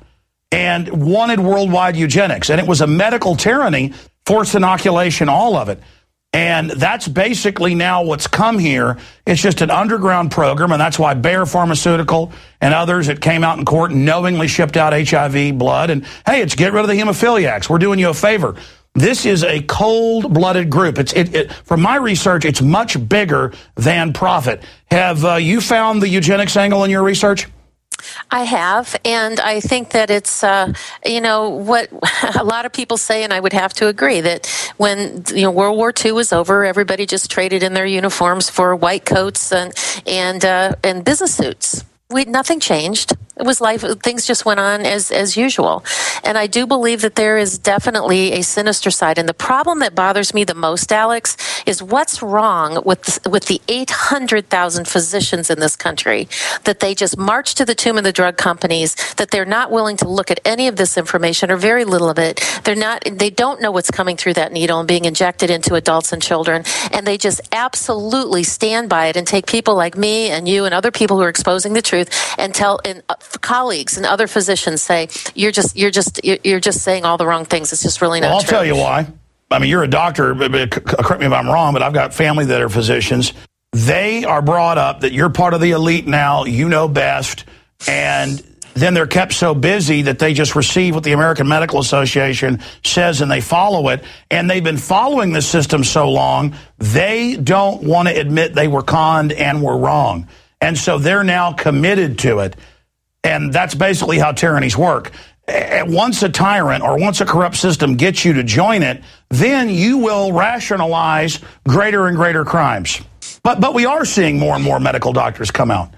and wanted worldwide eugenics. And it was a medical tyranny, forced inoculation, all of it. And that's basically now what's come here. It's just an underground program, and that's why Bayer Pharmaceutical and others that came out in court and knowingly shipped out HIV blood. And, hey, it's get rid of the hemophiliacs. We're doing you a favor. This is a cold-blooded group. From my research, it's much bigger than profit. Have you found the eugenics angle in your research? I have, and I think that it's, what a lot of people say, and I would have to agree, that when World War II was over, everybody just traded in their uniforms for white coats and business suits. Nothing changed. It was life. Things just went on as usual. And I do believe that there is definitely a sinister side. And the problem that bothers me the most, Alex, is what's wrong with the 800,000 physicians in this country, that they just march to the tomb of the drug companies, that they're not willing to look at any of this information or very little of it. They don't know what's coming through that needle and being injected into adults and children. And they just absolutely stand by it and take people like me and you and other people who are exposing the truth and tell colleagues and other physicians say you're just saying all the wrong things. It's just really not true. I'll tell you why. I mean, you're a doctor. Correct me if I'm wrong, but I've got family that are physicians. They are brought up that you're part of the elite now. You know best, and then they're kept so busy that they just receive what the American Medical Association says and they follow it. And they've been following this system so long, they don't want to admit they were conned and were wrong. And so they're now committed to it. And that's basically how tyrannies work. once a tyrant or once a corrupt system gets you to join it, then you will rationalize greater and greater crimes. But we are seeing more and more medical doctors come out.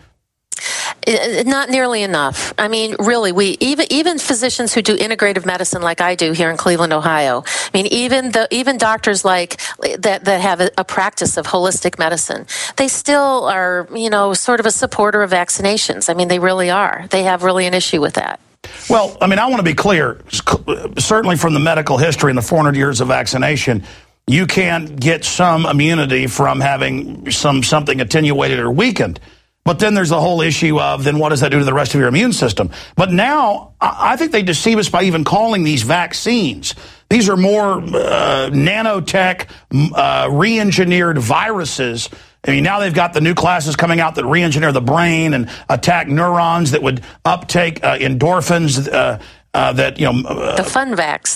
Not nearly enough. I mean, really, even physicians who do integrative medicine like I do here in Cleveland, Ohio. I mean, even doctors like that have a practice of holistic medicine, they still are, sort of a supporter of vaccinations. I mean, they really are. They have really an issue with that. Well, I mean, I want to be clear. Certainly from the medical history and the 400 years of vaccination, you can get some immunity from having something attenuated or weakened. But then there's the whole issue of, then what does that do to the rest of your immune system? But now, I think they deceive us by even calling these vaccines. These are more nanotech, re-engineered viruses. I mean, now they've got the new classes coming out that re-engineer the brain and attack neurons that would uptake endorphins, the fun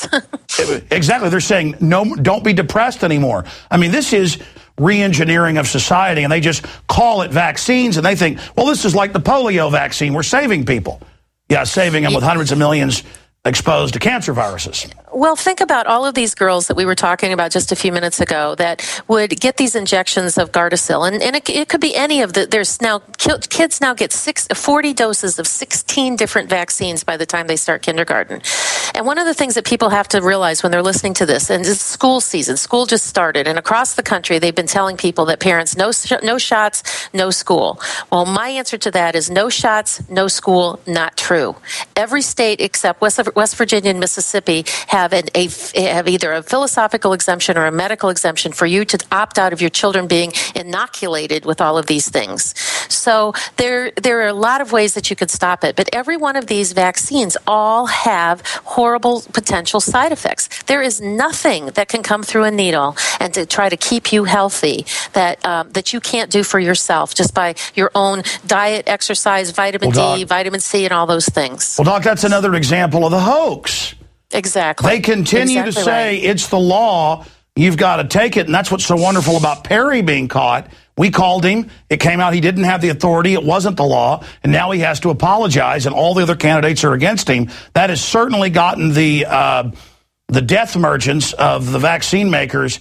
vax. Exactly. They're saying, no, don't be depressed anymore. I mean, this is re-engineering of society, and they just call it vaccines, and they think, well, this is like the polio vaccine. We're saving people. Yeah, saving them with hundreds of millions exposed to cancer viruses. Well, think about all of these girls that we were talking about just a few minutes ago that would get these injections of Gardasil, and it could be any of the. There's now kids now get 40 doses of 16 different vaccines by the time they start kindergarten. And one of the things that people have to realize when they're listening to this, and it's school season, school just started, and across the country they've been telling people that parents no shots, no school. Well, my answer to that is no shots, no school. Not true. Every state except West Virginia and Mississippi have either a philosophical exemption or a medical exemption for you to opt out of your children being inoculated with all of these things. So there are a lot of ways that you could stop it, but every one of these vaccines all have horrible potential side effects. There is nothing that can come through a needle and to try to keep you healthy that you can't do for yourself just by your own diet, exercise, vitamin D, vitamin C, and all those things. Well, Doc, that's another example of the hoax. Exactly. They continue to say it's the law. You've got to take it. And that's what's so wonderful about Perry being caught. We called him. It came out he didn't have the authority. It wasn't the law. And now he has to apologize. And all the other candidates are against him. That has certainly gotten the death merchants of the vaccine makers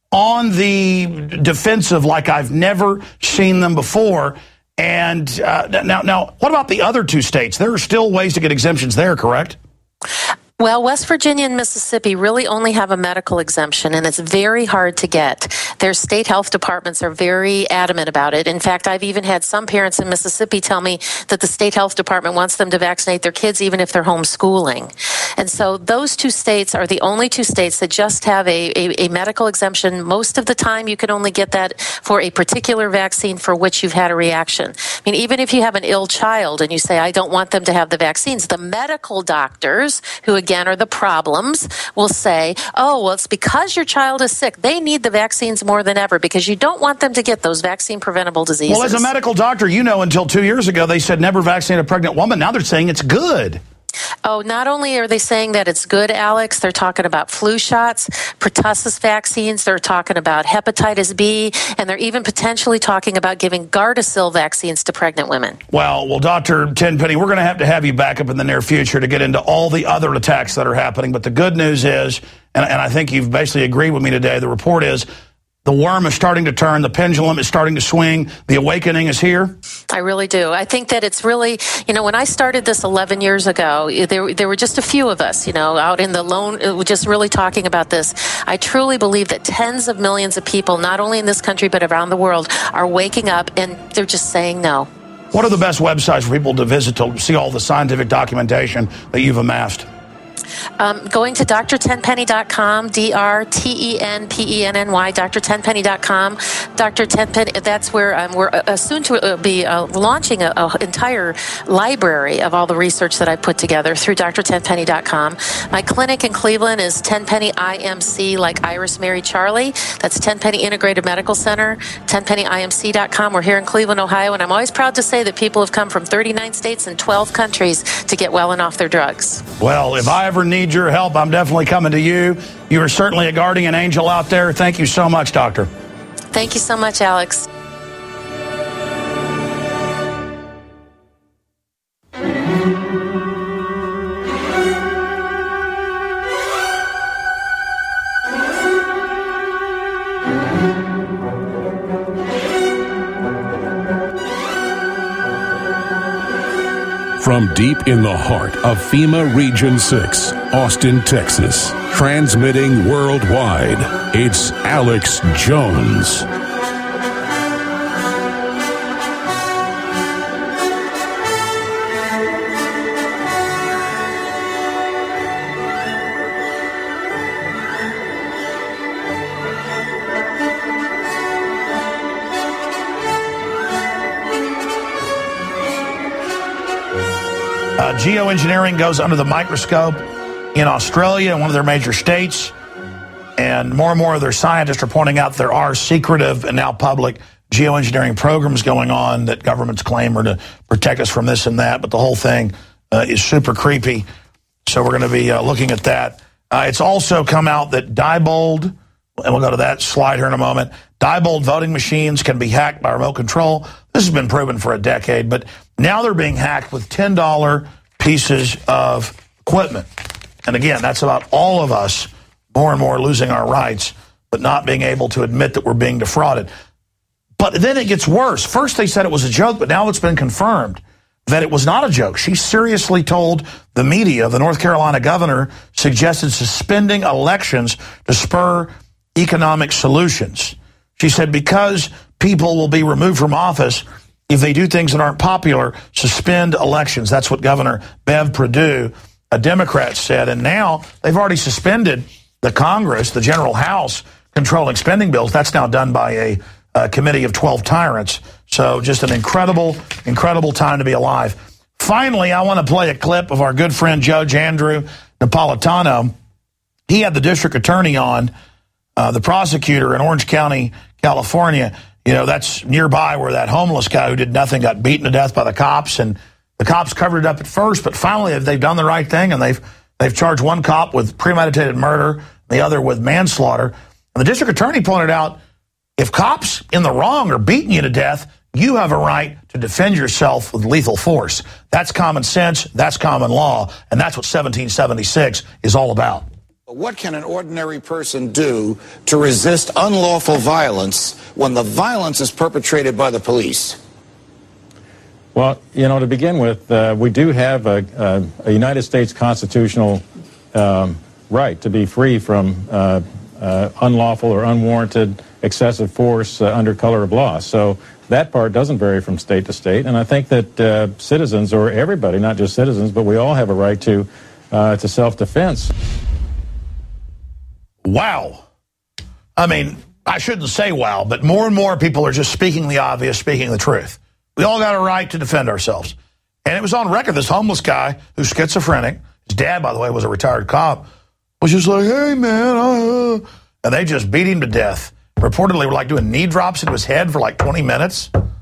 on the defensive like I've never seen them before. And now, what about the other two states? There are still ways to get exemptions there, correct? Well, West Virginia and Mississippi really only have a medical exemption, and it's very hard to get. Their state health departments are very adamant about it. In fact, I've even had some parents in Mississippi tell me that the state health department wants them to vaccinate their kids even if they're homeschooling. And so those two states are the only two states that just have a medical exemption. Most of the time, you can only get that for a particular vaccine for which you've had a reaction. I mean, even if you have an ill child and you say, I don't want them to have the vaccines, the medical doctors, who again are the problems, will say, oh, well, it's because your child is sick. They need the vaccines more than ever because you don't want them to get those vaccine-preventable diseases. Well, as a medical doctor, until 2 years ago, they said never vaccinate a pregnant woman. Now they're saying it's good. Oh, not only are they saying that it's good, Alex, they're talking about flu shots, pertussis vaccines, they're talking about hepatitis B, and they're even potentially talking about giving Gardasil vaccines to pregnant women. Well, Dr. Tenpenny, we're going to have you back up in the near future to get into all the other attacks that are happening. But the good news is, and I think you've basically agreed with me today, the report is the worm is starting to turn, the pendulum is starting to swing, the awakening is here? I really do. I think that it's really, when I started this 11 years ago, there were just a few of us, out in the lone, just really talking about this. I truly believe that tens of millions of people, not only in this country but around the world, are waking up and they're just saying no. What are the best websites for people to visit to see all the scientific documentation that you've amassed? Going to drtenpenny.com, DRTENPENNY, drtenpenny.com. Dr. Tenpenny, that's where we're soon to be launching an entire library of all the research that I put together through drtenpenny.com. My clinic in Cleveland is Tenpenny IMC, like Iris, Mary, Charlie. That's Tenpenny Integrated Medical Center, tenpennyimc.com. We're here in Cleveland, Ohio, and I'm always proud to say that people have come from 39 states and 12 countries to get well and off their drugs. Well, if I ever need your help, I'm definitely coming to you. You are certainly a guardian angel out there. Thank you so much, Doctor. Thank you so much, Alex. From deep in the heart of FEMA Region 6, Austin, Texas, transmitting worldwide, it's Alex Jones. Geoengineering goes under the microscope in Australia, one of their major states, and more of their scientists are pointing out there are secretive and now public geoengineering programs going on that governments claim are to protect us from this and that, but the whole thing is super creepy, so we're going to be looking at that. It's also come out that Diebold, and we'll go to that slide here in a moment, Diebold voting machines can be hacked by remote control. This has been proven for a decade, but now they're being hacked with $10 pieces of equipment. And again, that's about all of us more and more losing our rights, but not being able to admit that we're being defrauded. But then it gets worse. First they said it was a joke, but now it's been confirmed that it was not a joke. She seriously told the media, the North Carolina governor suggested suspending elections to spur economic solutions. She said because people will be removed from office if they do things that aren't popular, suspend elections. That's what Governor Bev Perdue, a Democrat, said. And now they've already suspended the Congress, the General House, controlling spending bills. That's now done by a committee of 12 tyrants. So just an incredible time to be alive. Finally, I want to play a clip of our good friend Judge Andrew Napolitano. He had the district attorney on, the prosecutor in Orange County, California. You know, that's nearby where that homeless guy who did nothing got beaten to death by the cops, and the cops covered it up at first, but finally they've done the right thing, and they've charged one cop with premeditated murder, the other with manslaughter. And the district attorney pointed out, if cops in the wrong are beating you to death, you have a right to defend yourself with lethal force. That's common sense, that's common law, and that's what 1776 is all about. What can an ordinary person do to resist unlawful violence when the violence is perpetrated by the police? Well, you know, to begin with, we do have a United States constitutional right to be free from unlawful or unwarranted excessive force under color of law. So that part doesn't vary from state to state. And I think that citizens, or everybody, not just citizens, but we all have a right to self-defense. Wow. I mean, I shouldn't say wow, but more and more people are just speaking the obvious, speaking the truth. We all got a right to defend ourselves. And it was on record, this homeless guy who's schizophrenic, his dad, by the way, was a retired cop, was just like, hey, man, and they just beat him to death. Reportedly were like doing knee drops into his head for like 20 minutes. I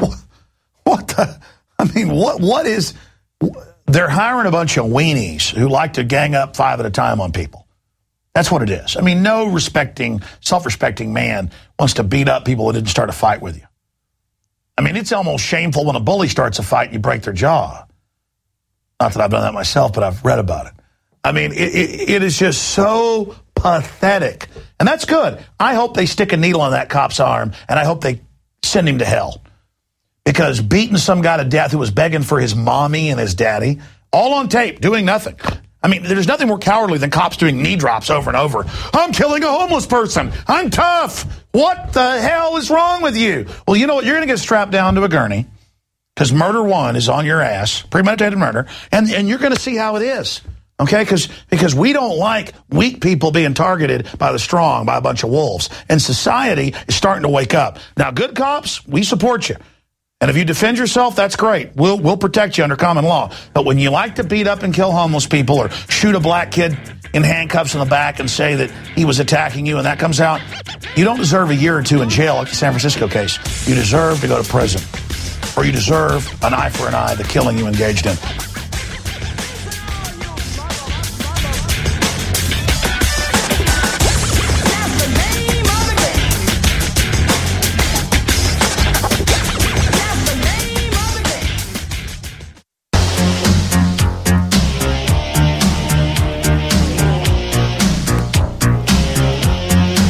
mean, what is, they're hiring a bunch of weenies who like to gang up 5 at a time on people. That's what it is. I mean, no self-respecting man wants to beat up people who didn't start a fight with you. I mean, it's almost shameful when a bully starts a fight and you break their jaw. Not that I've done that myself, but I've read about it. I mean, it is just so pathetic. And that's good. I hope they stick a needle on that cop's arm, and I hope they send him to hell. Because beating some guy to death who was begging for his mommy and his daddy, all on tape, doing nothing. I mean, there's nothing more cowardly than cops doing knee drops over and over. I'm killing a homeless person. I'm tough. What the hell is wrong with you? Well, you know what? You're going to get strapped down to a gurney because murder one is on your ass, premeditated murder, and you're going to see how it is, okay? Because we don't like weak people being targeted by the strong, by a bunch of wolves, and society is starting to wake up. Now, good cops, we support you. And if you defend yourself, that's great. We'll protect you under common law. But when you like to beat up and kill homeless people or shoot a black kid in handcuffs in the back and say that he was attacking you and that comes out, you don't deserve a year or 2 in jail like the San Francisco case. You deserve to go to prison. Or you deserve an eye for an eye, the killing you engaged in.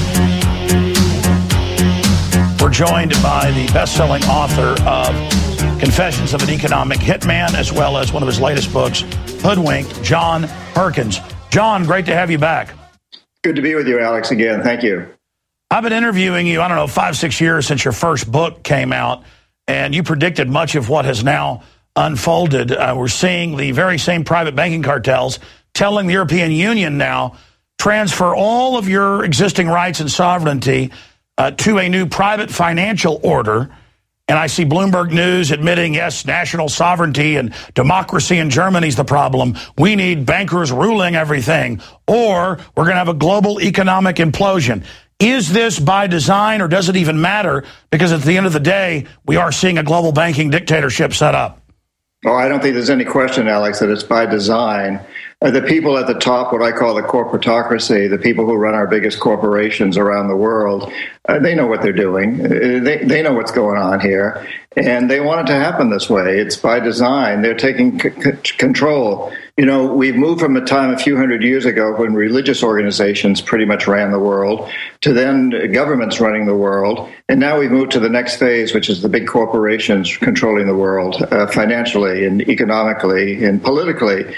Joined by the best-selling author of Confessions of an Economic Hitman, as well as one of his latest books, Hoodwinked, John Perkins. John, great to have you back. Good to be with you, Alex, again. Thank you. I've been interviewing you, 5-6 years since your first book came out, and you predicted much of what has now unfolded. We're seeing the very same private banking cartels telling the European Union now, transfer all of your existing rights and sovereignty to a new private financial order. And I see Bloomberg News admitting, yes, national sovereignty and democracy in Germany is the problem. We need bankers ruling everything, or we're going to have a global economic implosion. Is this by design, or does it even matter? Because at the end of the day, we are seeing a global banking dictatorship set up. Oh, I don't think there's any question, Alex, that it's by design. The people at the top, what I call the corporatocracy, the people who run our biggest corporations around the world, they know what they're doing. They know what's going on here, and they want it to happen this way. It's by design. They're taking control. We've moved from a time a few hundred years ago when religious organizations pretty much ran the world to then governments running the world. And now we've moved to the next phase, which is the big corporations controlling the world financially and economically and politically.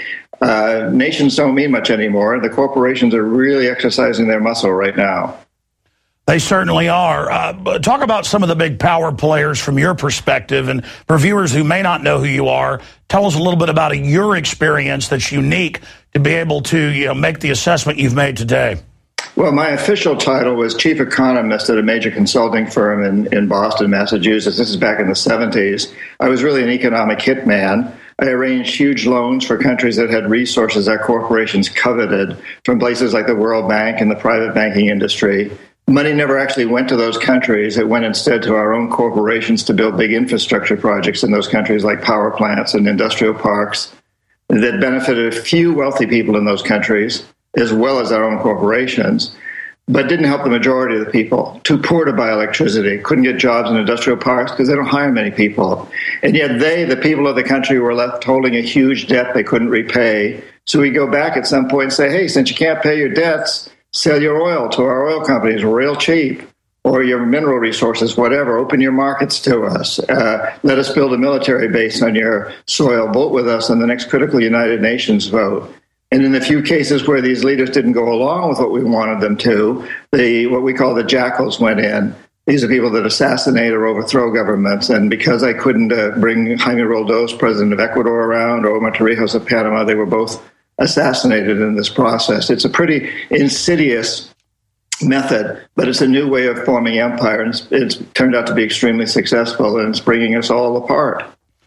Nations don't mean much anymore. The corporations are really exercising their muscle right now. They certainly are. Talk about some of the big power players from your perspective. And for viewers who may not know who you are, tell us a little bit about your experience that's unique to be able to make the assessment you've made today. Well, my official title was chief economist at a major consulting firm in Boston, Massachusetts. This is back in the 70s. I was really an economic hitman. I arranged huge loans for countries that had resources that corporations coveted from places like the World Bank and the private banking industry. Money never actually went to those countries. It went instead to our own corporations to build big infrastructure projects in those countries like power plants and industrial parks that benefited a few wealthy people in those countries, as well as our own corporations, but didn't help the majority of the people. Too poor to buy electricity, couldn't get jobs in industrial parks because they don't hire many people. And yet the people of the country, were left holding a huge debt they couldn't repay. So we go back at some point and say, hey, since you can't pay your debts, sell your oil to our oil companies real cheap, or your mineral resources, whatever. Open your markets to us. Let us build a military base on your soil. Vote with us on the next critical United Nations vote. And in the few cases where these leaders didn't go along with what we wanted them to, what we call the jackals went in. These are people that assassinate or overthrow governments. And because I couldn't bring Jaime Roldos, president of Ecuador, around, or Omar Torrijos of Panama, they were both assassinated in this process. It's a pretty insidious method, but it's a new way of forming empire, and it's turned out to be extremely successful, and it's bringing us all apart.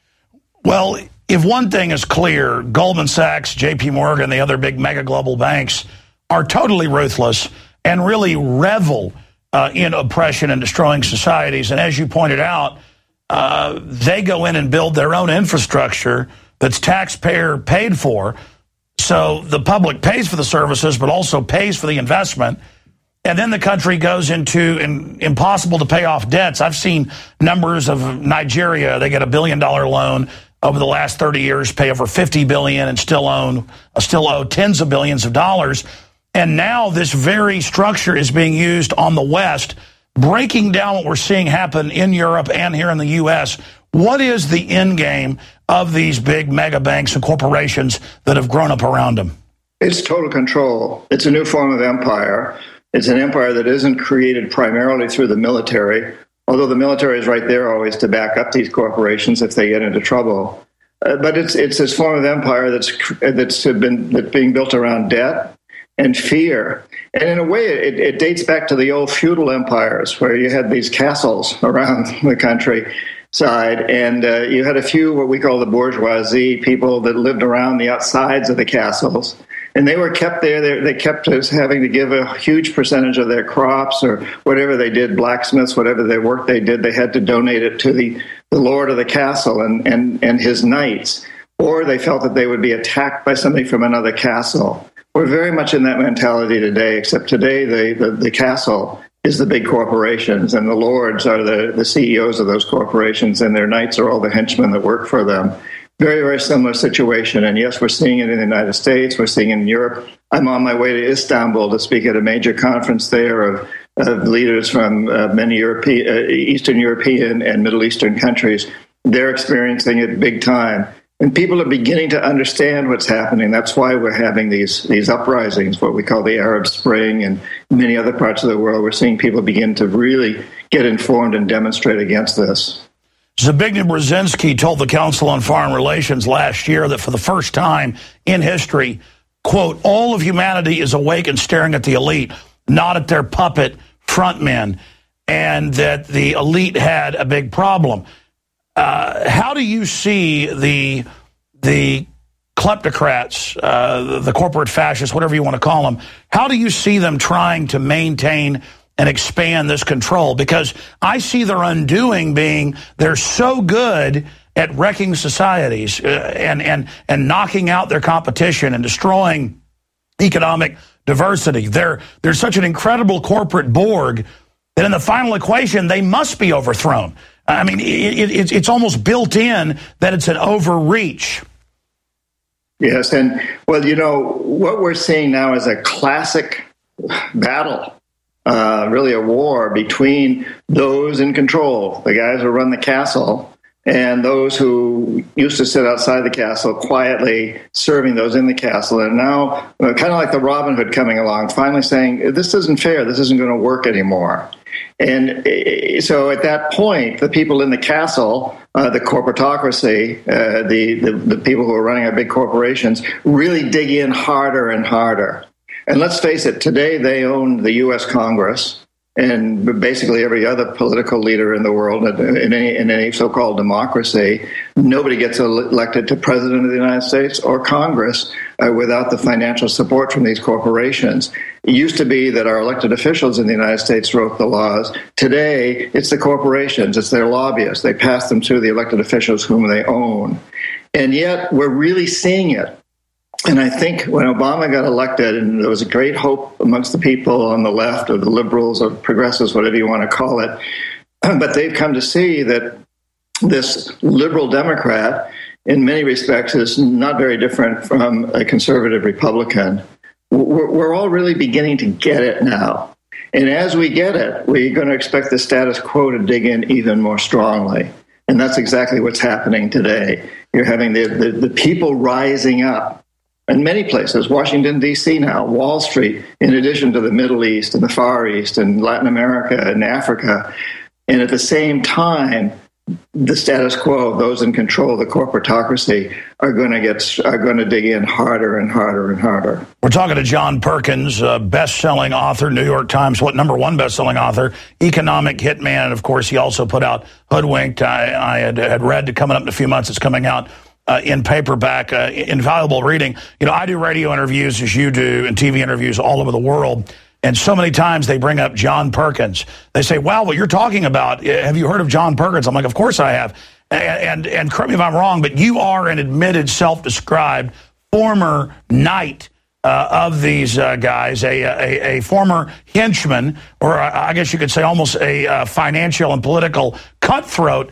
Well, if one thing is clear, Goldman Sachs, JP Morgan, the other big mega global banks are totally ruthless and really revel in oppression and destroying societies. And as you pointed out, they go in and build their own infrastructure that's taxpayer paid for. So the public pays for the services, but also pays for the investment. And then the country goes into impossible to pay off debts. I've seen numbers of Nigeria. They get $1 billion loan over the last 30 years, pay over $50 billion, and still owe tens of billions of dollars. And now this very structure is being used on the West, breaking down what we're seeing happen in Europe and here in the U.S. What is the end game of these big mega banks and corporations that have grown up around them? It's total control. It's a new form of empire. It's an empire that isn't created primarily through the military, although the military is right there always to back up these corporations if they get into trouble. But it's this form of empire that's being built around debt and fear. And in a way, it dates back to the old feudal empires where you had these castles around the country side, and you had a few what we call the bourgeoisie, people that lived around the outsides of the castles. And they were kept there. They kept us having to give a huge percentage of their crops or whatever they did, blacksmiths, whatever their work they did, they had to donate it to the lord of the castle and his knights. Or they felt that they would be attacked by somebody from another castle. We're very much in that mentality today, except today the castle is the big corporations, and the lords are the CEOs of those corporations, and their knights are all the henchmen that work for them. Very, very similar situation. And yes, we're seeing it in the United States. We're seeing it in Europe. I'm on my way to Istanbul to speak at a major conference there of leaders from many Eastern European and Middle Eastern countries They're experiencing it big time. And people are beginning to understand what's happening. That's why we're having these uprisings, what we call the Arab Spring, and many other parts of the world. We're seeing people begin to really get informed and demonstrate against this. Zbigniew Brzezinski told the Council on Foreign Relations last year that for the first time in history, quote, all of humanity is awake and staring at the elite, not at their puppet frontmen, and that the elite had a big problem. How do you see the kleptocrats, the corporate fascists, whatever you want to call them, how do you see them trying to maintain and expand this control? Because I see their undoing being they're so good at wrecking societies and knocking out their competition and destroying economic diversity. They're such an incredible corporate Borg that in the final equation, they must be overthrown. I mean, it's almost built in that it's an overreach. Yes, and, well, you know, what we're seeing now is a classic battle, really a war between those in control, the guys who run the castle, and those who used to sit outside the castle quietly serving those in the castle. And now, kind of like the Robin Hood coming along, finally saying, this isn't fair, this isn't going to work anymore. And so at that point, the people in the castle, the corporatocracy, the people who are running our big corporations, really dig in harder and harder. And let's face it, today they own the U.S. Congress and basically every other political leader in the world, in any so-called democracy. Nobody gets elected to president of the United States or Congress without the financial support from these corporations. It used to be that our elected officials in the United States wrote the laws. Today, it's the corporations, it's their lobbyists. They pass them to the elected officials whom they own. And yet, we're really seeing it. And I think when Obama got elected, and there was a great hope amongst the people on the left, or the liberals, or progressives, whatever you want to call it, but they've come to see that this liberal Democrat, in many respects, is not very different from a conservative Republican. We're all really beginning to get it now. And as we get it, we're going to expect the status quo to dig in even more strongly. And that's exactly what's happening today. You're having the people rising up. In many places, Washington, D.C. now, Wall Street, in addition to the Middle East and the Far East and Latin America and Africa. And at the same time, the status quo, those in control, the corporatocracy, are going to dig in harder and harder and harder. We're talking to John Perkins, best-selling author, New York Times, #1 best-selling author, economic hitman. And of course, he also put out Hoodwinked. I had read, coming up in a few months, it's coming out in paperback, invaluable reading. You know, I do radio interviews as you do and TV interviews all over the world. And so many times they bring up John Perkins. They say, wow, what you're talking about, have you heard of John Perkins? I'm like, of course I have. And correct me if I'm wrong, but you are an admitted, self-described former knight of these guys, a former henchman, or I guess you could say almost a financial and political cutthroat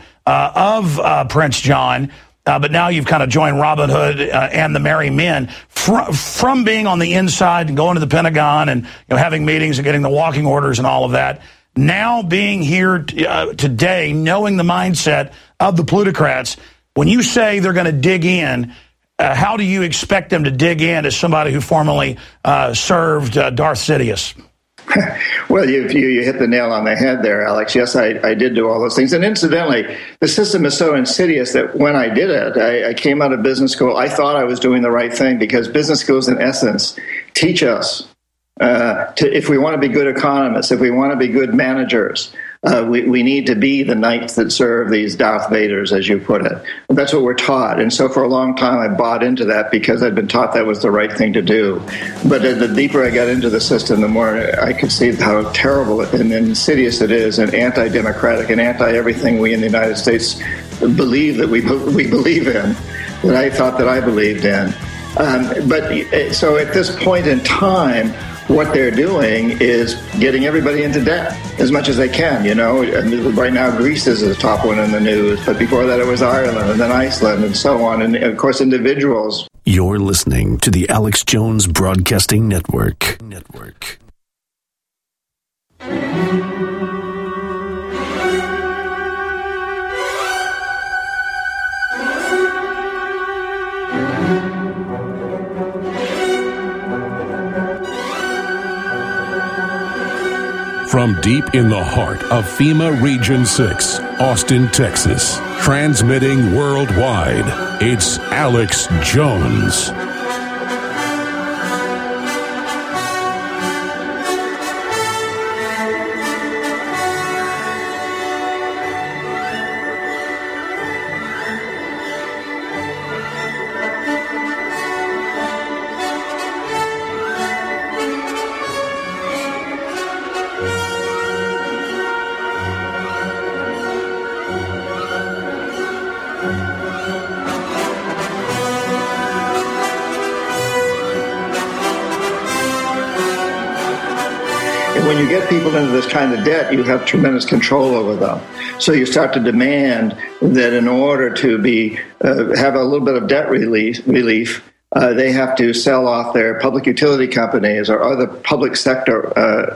of Prince John. But now you've kind of joined Robin Hood and the Merry Men from being on the inside and going to the Pentagon and having meetings and getting the walking orders and all of that. Now being here today, knowing the mindset of the plutocrats, when you say they're going to dig in, how do you expect them to dig in as somebody who formerly served Darth Sidious? Well, you hit the nail on the head there, Alex. Yes, I did do all those things. And incidentally, the system is so insidious that when I did it, I came out of business school. I thought I was doing the right thing because business schools, in essence, teach us if we want to be good economists, if we want to be good managers, we need to be the knights that serve these Darth Vaders, as you put it. And that's what we're taught. And so for a long time, I bought into that because I'd been taught that was the right thing to do. But the deeper I got into the system, the more I could see how terrible and insidious it is, and anti-democratic and anti-everything we in the United States believe that we believe in, that I thought that I believed in. But so at this point in time, what they're doing is getting everybody into debt as much as they can, Right now, Greece is the top one in the news, but before that it was Ireland and then Iceland and so on. And, of course, individuals. You're listening to the Alex Jones Broadcasting Network. From deep in the heart of FEMA Region 6, Austin, Texas, transmitting worldwide, it's Alex Jones. When you get people into this kind of debt, you have tremendous control over them. So you start to demand that in order to have a little bit of debt relief, they have to sell off their public utility companies or other public sector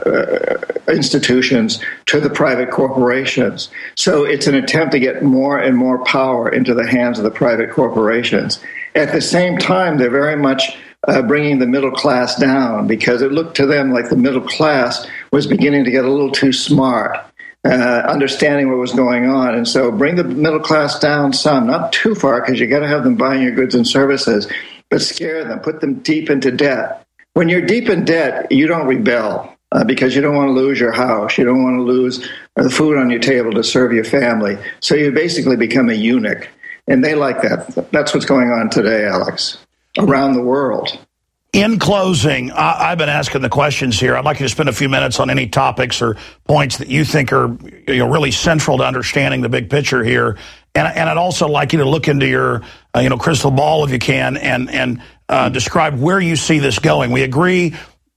institutions to the private corporations. So it's an attempt to get more and more power into the hands of the private corporations. At the same time, they're very much bringing the middle class down, because it looked to them like the middle class was beginning to get a little too smart, understanding what was going on. And so bring the middle class down some, not too far, because you got to have them buying your goods and services, but scare them, put them deep into debt. When you're deep in debt, you don't rebel because you don't want to lose your house. You don't want to lose the food on your table to serve your family. So you basically become a eunuch. And they like that. That's what's going on today, Alex, around the world. In closing, I've been asking the questions here. I'd like you to spend a few minutes on any topics or points that you think are really central to understanding the big picture here. And I'd also like you to look into your crystal ball, if you can, and describe where you see this going. We agree,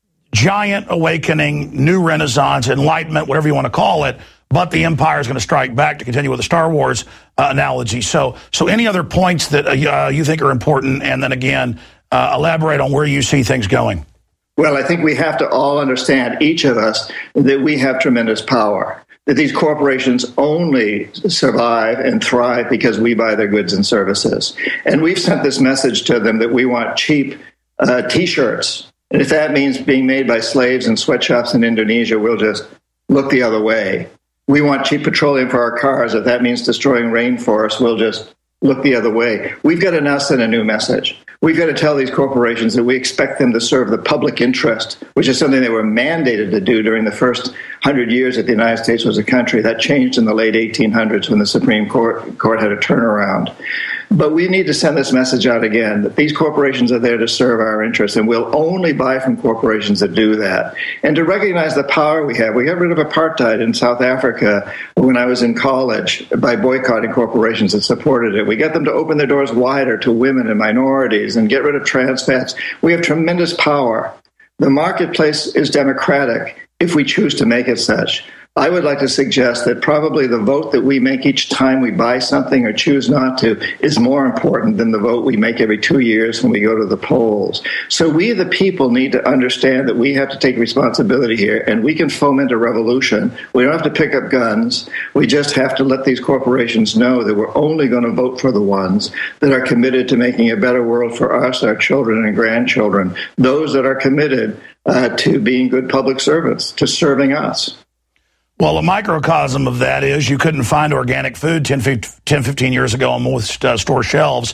giant awakening, new renaissance, enlightenment, whatever you want to call it, but the empire is going to strike back, to continue with the Star Wars analogy. So any other points that you think are important, and then again, elaborate on where you see things going. Well, I think we have to all understand, each of us, that we have tremendous power, that these corporations only survive and thrive because we buy their goods and services. And we've sent this message to them that we want cheap T-shirts. And if that means being made by slaves in sweatshops in Indonesia, we'll just look the other way. We want cheap petroleum for our cars. If that means destroying rainforests, we'll just look the other way. We've got to now send a new message. We've got to tell these corporations that we expect them to serve the public interest, which is something they were mandated to do during the first 100 years that the United States was a country. That changed in the late 1800s when the Supreme Court had a turnaround. But we need to send this message out again, that these corporations are there to serve our interests, and we'll only buy from corporations that do that. And to recognize the power we have. We got rid of apartheid in South Africa when I was in college by boycotting corporations that supported it. We got them to open their doors wider to women and minorities and get rid of trans fats. We have tremendous power. The marketplace is democratic if we choose to make it such. I would like to suggest that probably the vote that we make each time we buy something or choose not to is more important than the vote we make every 2 years when we go to the polls. So we, the people, need to understand that we have to take responsibility here, and we can foment a revolution. We don't have to pick up guns. We just have to let these corporations know that we're only going to vote for the ones that are committed to making a better world for us, our children and grandchildren, those that are committed to being good public servants, to serving us. Well, a microcosm of that is you couldn't find organic food 10, 15 years ago on most store shelves.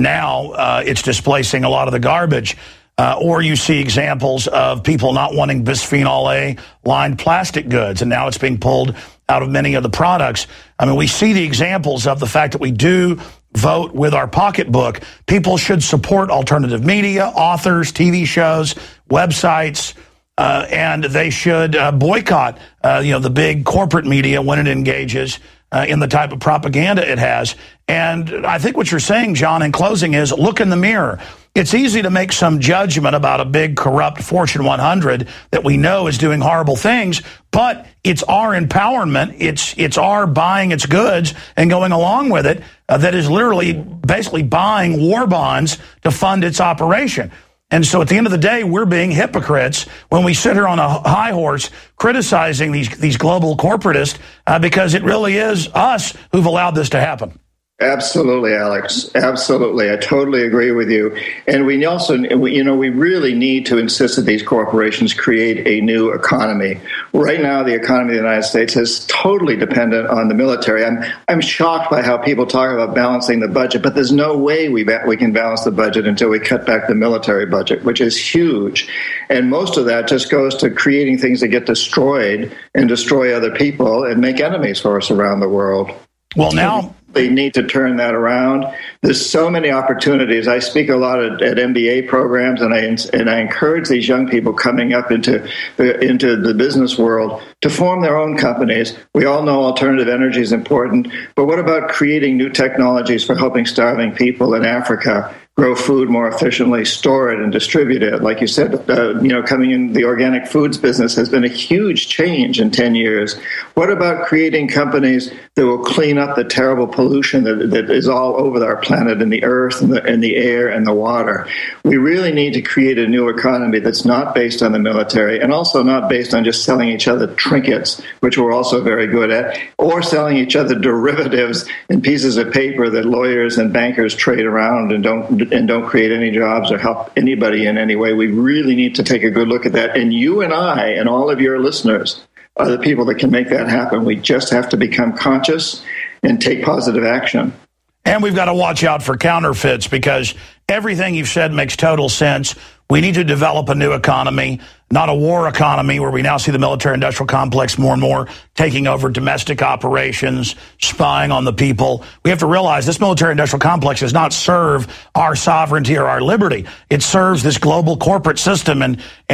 Now it's displacing a lot of the garbage. Or you see examples of people not wanting bisphenol A lined plastic goods, and now it's being pulled out of many of the products. I mean, we see the examples of the fact that we do vote with our pocketbook. People should support alternative media, authors, TV shows, websites, and they should boycott, the big corporate media when it engages in the type of propaganda it has. And I think what you're saying, John, in closing is look in the mirror. It's easy to make some judgment about a big, corrupt Fortune 100 that we know is doing horrible things, but it's our empowerment, it's our buying its goods and going along with it that is literally basically buying war bonds to fund its operation. And so at the end of the day, we're being hypocrites when we sit here on a high horse criticizing these global corporatists because it really is us who've allowed this to happen. Absolutely, Alex. Absolutely. I totally agree with you. And we really need to insist that these corporations create a new economy. Right now, the economy of the United States is totally dependent on the military. I'm shocked by how people talk about balancing the budget, but there's no way we can balance the budget until we cut back the military budget, which is huge. And most of that just goes to creating things that get destroyed and destroy other people and make enemies for us around the world. Well, now they need to turn that around. There's so many opportunities. I speak a lot at MBA programs, and I encourage these young people coming up into the business world to form their own companies. We all know alternative energy is important, but what about creating new technologies for helping starving people in Africa grow food more efficiently, store it, and distribute it? Like you said, coming in the organic foods business has been a huge change in 10 years. What about creating companies that will clean up the terrible pollution that is all over our planet, in the earth and the air and the water? We really need to create a new economy that's not based on the military, and also not based on just selling each other trinkets, which we're also very good at, or selling each other derivatives and pieces of paper that lawyers and bankers trade around and don't create any jobs or help anybody in any way. We really need to take a good look at that. And you and I and all of your listeners are the people that can make that happen. We just have to become conscious and take positive action. And we've got to watch out for counterfeits, because everything you've said makes total sense. We need to develop a new economy, not a war economy where we now see the military-industrial complex more and more taking over domestic operations, spying on the people. We have to realize this military-industrial complex does not serve our sovereignty or our liberty. It serves this global corporate system,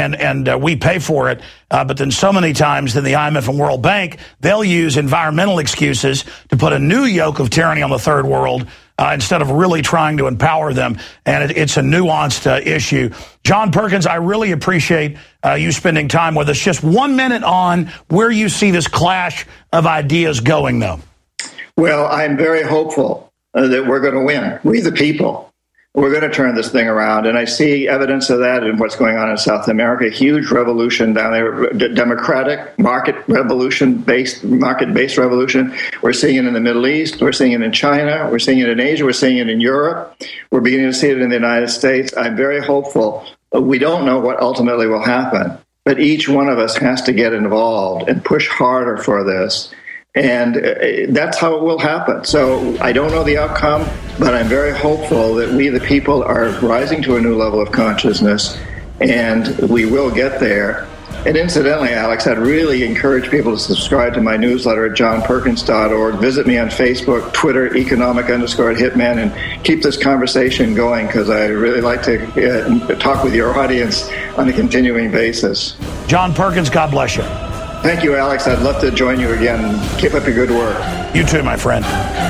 and we pay for it. But then so many times in the IMF and World Bank, they'll use environmental excuses to put a new yoke of tyranny on the third world, instead of really trying to empower them. And it's a nuanced issue. John Perkins, I really appreciate you spending time with us. Just 1 minute on where you see this clash of ideas going, though. Well, I'm very hopeful that we're going to win. We, the people, we're going to turn this thing around. And I see evidence of that in what's going on in South America. A huge revolution down there, democratic, market-based revolution. We're seeing it in the Middle East. We're seeing it in China. We're seeing it in Asia. We're seeing it in Europe. We're beginning to see it in the United States. I'm very hopeful. We don't know what ultimately will happen, but each one of us has to get involved and push harder for this. And that's how it will happen. So I don't know the outcome, but I'm very hopeful that we, the people, are rising to a new level of consciousness, and we will get there. And incidentally, Alex, I'd really encourage people to subscribe to my newsletter at johnperkins.org. Visit me on Facebook, Twitter, economic_hitman, and keep this conversation going, because I really like to talk with your audience on a continuing basis. John Perkins, God bless you. Thank you, Alex. I'd love to join you again. Keep up your good work. You too, my friend.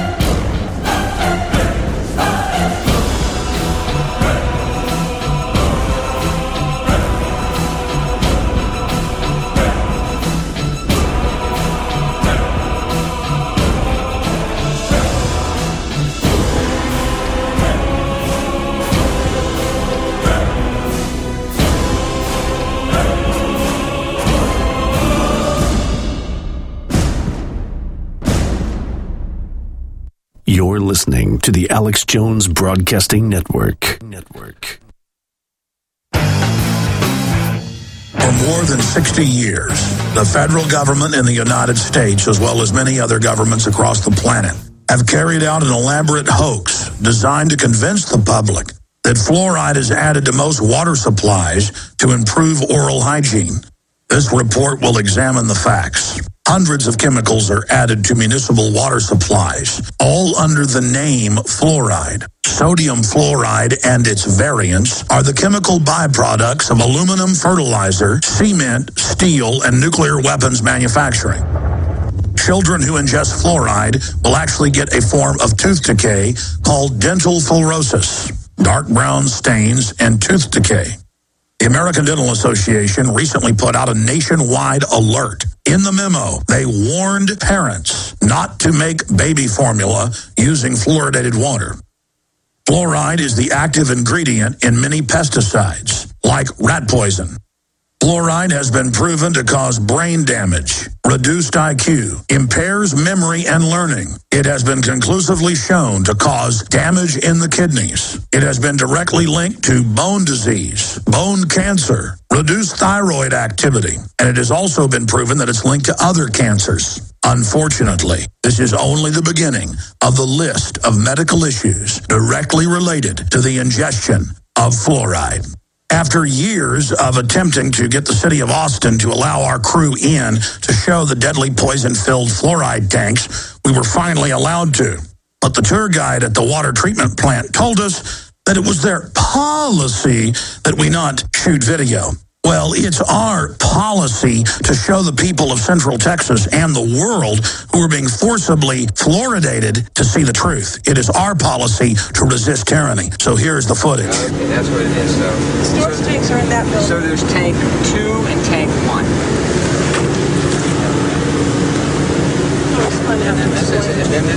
You're listening to the Alex Jones Broadcasting Network. For more than 60 years, the federal government in the United States, as well as many other governments across the planet, have carried out an elaborate hoax designed to convince the public that fluoride is added to most water supplies to improve oral hygiene. This report will examine the facts. Hundreds of chemicals are added to municipal water supplies, all under the name fluoride. Sodium fluoride and its variants are the chemical byproducts of aluminum fertilizer, cement, steel, and nuclear weapons manufacturing. Children who ingest fluoride will actually get a form of tooth decay called dental fluorosis, dark brown stains, and tooth decay. The American Dental Association recently put out a nationwide alert. In the memo, they warned parents not to make baby formula using fluoridated water. Fluoride is the active ingredient in many pesticides, like rat poison. Fluoride has been proven to cause brain damage, reduced IQ, impairs memory and learning. It has been conclusively shown to cause damage in the kidneys. It has been directly linked to bone disease, bone cancer, reduced thyroid activity, and it has also been proven that it's linked to other cancers. Unfortunately, this is only the beginning of the list of medical issues directly related to the ingestion of fluoride. After years of attempting to get the city of Austin to allow our crew in to show the deadly poison-filled fluoride tanks, we were finally allowed to. But the tour guide at the water treatment plant told us that it was their policy that we not shoot video. Well, it's our policy to show the people of Central Texas and the world who are being forcibly fluoridated to see the truth. It is our policy to resist tyranny. So here's the footage. Okay, that's what it is. So storage tanks are in that building. So there's tank 2 and tank 1. And this is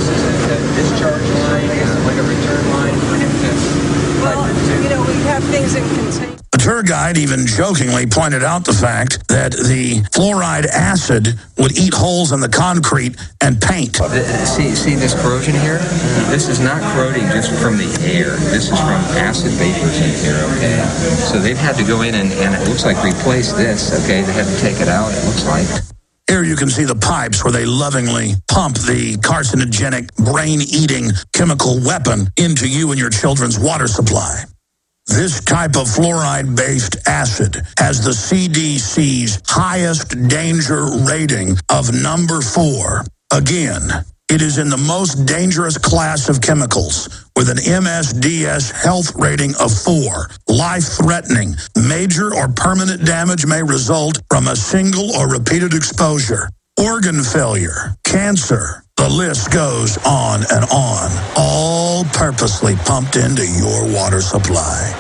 a discharge line, like a return line for him to... Well, we have things in containment. The tour guide even jokingly pointed out the fact that the fluoride acid would eat holes in the concrete and paint. See this corrosion here? This is not corroding just from the air. This is from acid vapors in here, okay? So they've had to go in and it looks like replace this, okay? They had to take it out, it looks like. Here you can see the pipes where they lovingly pump the carcinogenic, brain-eating chemical weapon into you and your children's water supply. This type of fluoride-based acid has the CDC's highest danger rating of number 4. Again, it is in the most dangerous class of chemicals with an MSDS health rating of 4. Life-threatening, major or permanent damage may result from a single or repeated exposure. Organ failure, cancer, the list goes on and on, all purposely pumped into your water supply.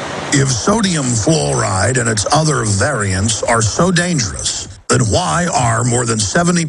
If sodium fluoride and its other variants are so dangerous, then why are more than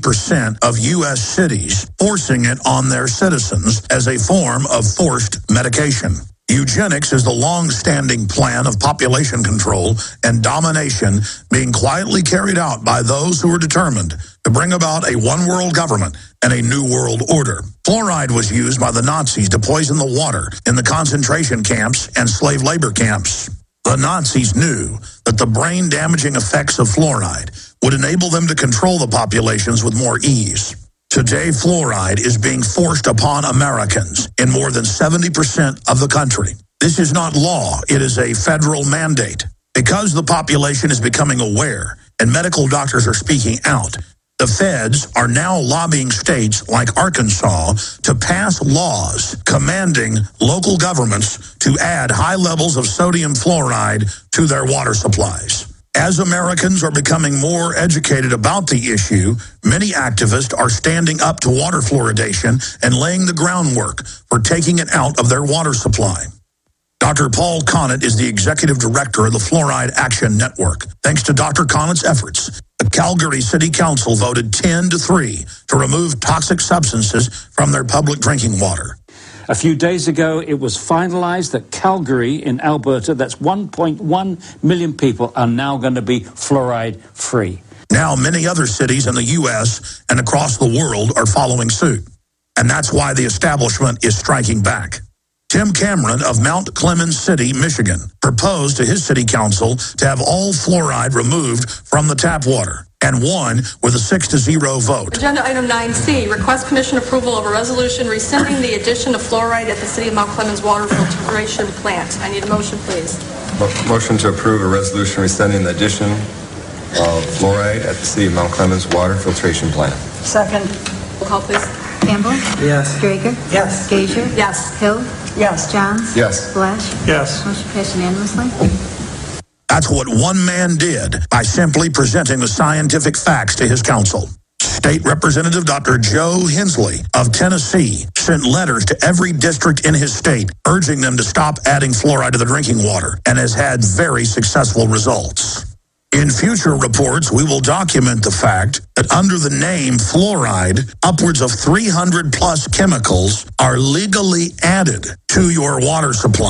70% of U.S. cities forcing it on their citizens as a form of forced medication? Eugenics is the long-standing plan of population control and domination being quietly carried out by those who are determined to bring about a one-world government and a new world order. Fluoride was used by the Nazis to poison the water in the concentration camps and slave labor camps. The Nazis knew that the brain-damaging effects of fluoride would enable them to control the populations with more ease. Today, fluoride is being forced upon Americans in more than 70% of the country. This is not law, it is a federal mandate. Because the population is becoming aware and medical doctors are speaking out, the feds are now lobbying states like Arkansas to pass laws commanding local governments to add high levels of sodium fluoride to their water supplies. As Americans are becoming more educated about the issue, many activists are standing up to water fluoridation and laying the groundwork for taking it out of their water supply. Dr. Paul Connett is the executive director of the Fluoride Action Network. Thanks to Dr. Connett's efforts, the Calgary City Council voted 10-3 to remove toxic substances from their public drinking water. A few days ago, it was finalized that Calgary in Alberta, that's 1.1 million people, are now going to be fluoride-free. Now, many other cities in the U.S. and across the world are following suit. And that's why the establishment is striking back. Tim Cameron of Mount Clemens City, Michigan, proposed to his city council to have all fluoride removed from the tap water, and won with a 6-0 vote. Agenda item 9C, request commission approval of a resolution rescinding the addition of fluoride at the City of Mount Clemens water filtration plant. I need a motion, please. Motion to approve a resolution rescinding the addition of fluoride at the City of Mount Clemens water filtration plant. Second. Roll call, please. Campbell? Yes. Drager? Yes. Gager? Yes. Hill? Yes. Johns? Yes. Blash? Yes. Motion passed unanimously. That's what one man did by simply presenting the scientific facts to his council. State Representative Dr. Joe Hensley of Tennessee sent letters to every district in his state urging them to stop adding fluoride to the drinking water and has had very successful results. In future reports, we will document the fact that under the name fluoride, upwards of 300 plus chemicals are legally added to your water supply.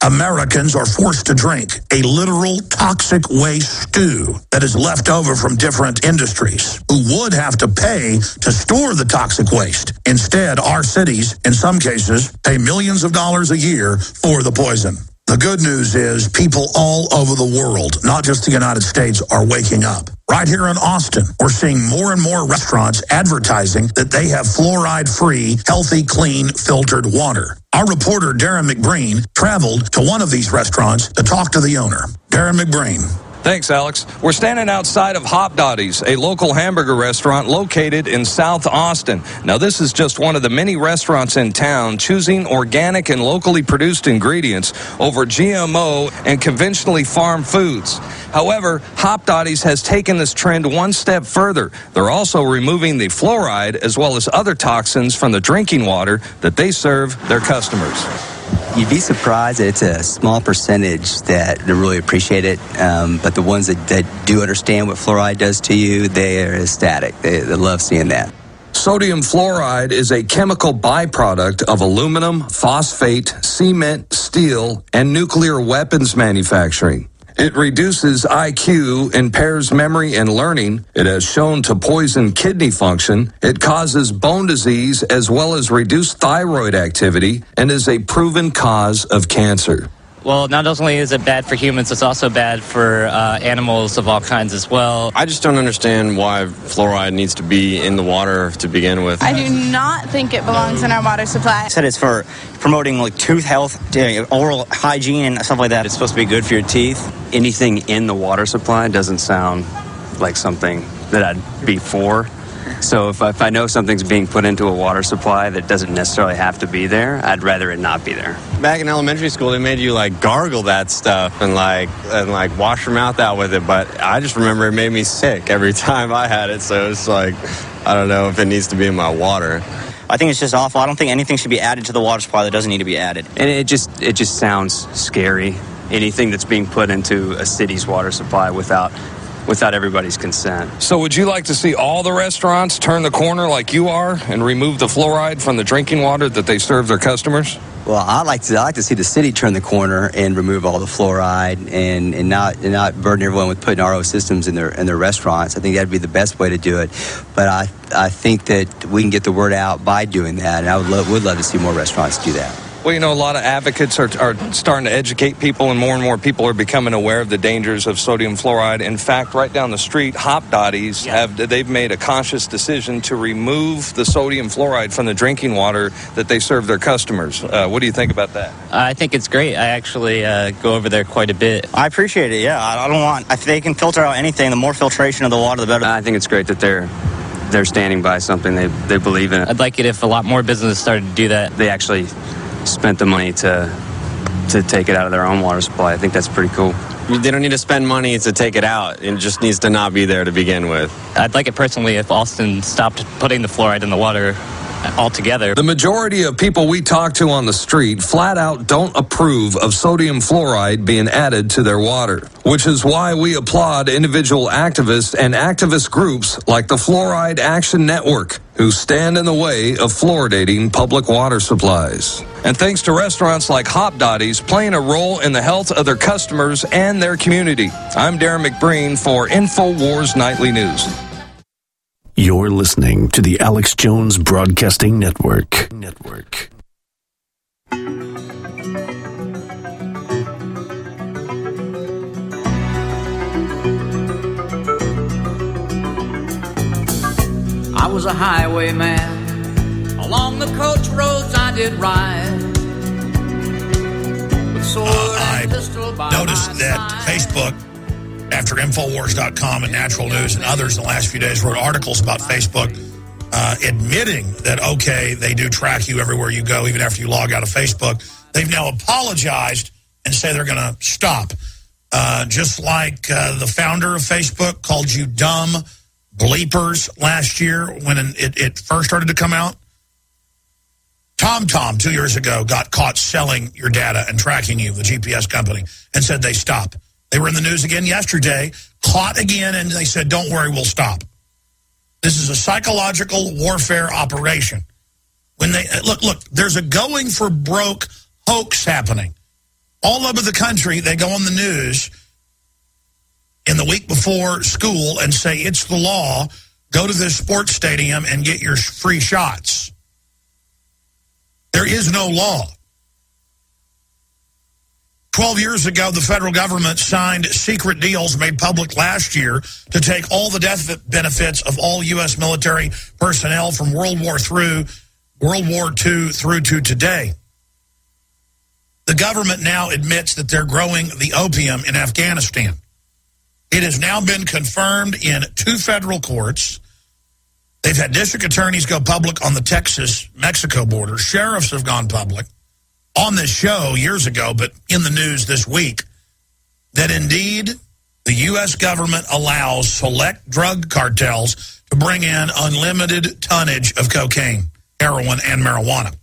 Americans are forced to drink a literal toxic waste stew that is left over from different industries who would have to pay to store the toxic waste. Instead, our cities, in some cases, pay millions of dollars a year for the poison. The good news is people all over the world, not just the United States, are waking up. Right here in Austin, we're seeing more and more restaurants advertising that they have fluoride-free, healthy, clean, filtered water. Our reporter, Darren McBreen, traveled to one of these restaurants to talk to the owner. Darren McBreen. Thanks, Alex. We're standing outside of Hopdoddy's, a local hamburger restaurant located in South Austin. Now, this is just one of the many restaurants in town choosing organic and locally produced ingredients over GMO and conventionally farmed foods. However, Hopdoddy's has taken this trend one step further. They're also removing the fluoride as well as other toxins from the drinking water that they serve their customers. You'd be surprised that it's a small percentage that really appreciate it, but the ones that do understand what fluoride does to you, they are ecstatic. They love seeing that. Sodium fluoride is a chemical byproduct of aluminum, phosphate, cement, steel, and nuclear weapons manufacturing. It reduces IQ, impairs memory and learning. It has shown to poison kidney function. It causes bone disease as well as reduced thyroid activity and is a proven cause of cancer. Well, not only is it bad for humans, it's also bad for animals of all kinds as well. I just don't understand why fluoride needs to be in the water to begin with. I do not think it belongs in our water supply. I said it's for promoting like tooth health, oral hygiene and stuff like that. It's supposed to be good for your teeth. Anything in the water supply doesn't sound like something that I'd be for. So if I know something's being put into a water supply that doesn't necessarily have to be there, I'd rather it not be there. Back in elementary school, they made you like gargle that stuff and wash your mouth out with it. But I just remember it made me sick every time I had it. So it's like, I don't know if it needs to be in my water. I think it's just awful. I don't think anything should be added to the water supply that doesn't need to be added. And it just sounds scary. Anything that's being put into a city's water supply without everybody's consent. So would you like to see all the restaurants turn the corner like you are and remove the fluoride from the drinking water that they serve their customers? Well, I'd like to see the city turn the corner and remove all the fluoride and not burden everyone with putting RO systems in their restaurants. I think that'd be the best way to do it. But I think that we can get the word out by doing that, and I would love to see more restaurants do that. Well, a lot of advocates are starting to educate people, and more people are becoming aware of the dangers of sodium fluoride. In fact, right down the street, Hopdoddy's they've made a conscious decision to remove the sodium fluoride from the drinking water that they serve their customers. What do you think about that? I think it's great. I actually go over there quite a bit. I appreciate it, yeah. I don't want, if they can filter out anything, the more filtration of the water, the better. I think it's great that they're standing by something they believe in. I'd like it if a lot more businesses started to do that. They actually spent the money to take it out of their own water supply. I think that's pretty cool. They don't need to spend money to take it out. It just needs to not be there to begin with. I'd like it personally if Austin stopped putting the fluoride in the water altogether. The majority of people we talk to on the street flat out don't approve of sodium fluoride being added to their water, which is why we applaud individual activists and activist groups like the Fluoride Action Network, who stand in the way of fluoridating public water supplies. And thanks to restaurants like Hopdoddy's playing a role in the health of their customers and their community. I'm Darren McBreen for InfoWars Nightly News. You're listening to the Alex Jones Broadcasting Network. I was a highwayman. Along the coach roads I did ride. With sword and pistol by noticed that Facebook, after Infowars.com and Natural News and others in the last few days wrote articles about Facebook admitting that, okay, they do track you everywhere you go, even after you log out of Facebook. They've now apologized and say they're going to stop. Just like the founder of Facebook called you dumb bleepers last year when it first started to come out. TomTom 2 years ago got caught selling your data and tracking you, the GPS company, and said they stop. They were in the news again yesterday, caught again, and they said, don't worry, we'll stop. This is a psychological warfare operation. When they look, there's a going for broke hoax happening. All over the country, they go on the news in the week before school and say, it's the law, go to this sports stadium and get your free shots. There is no law. 12 years ago, the federal government signed secret deals made public last year to take all the death benefits of all U.S. military personnel from World War II through to today. The government now admits that they're growing the opium in Afghanistan. It has now been confirmed in 2 federal courts. They've had district attorneys go public on the Texas-Mexico border. Sheriffs have gone public on this show years ago, but in the news this week, that indeed the U.S. government allows select drug cartels to bring in unlimited tonnage of cocaine, heroin, and marijuana,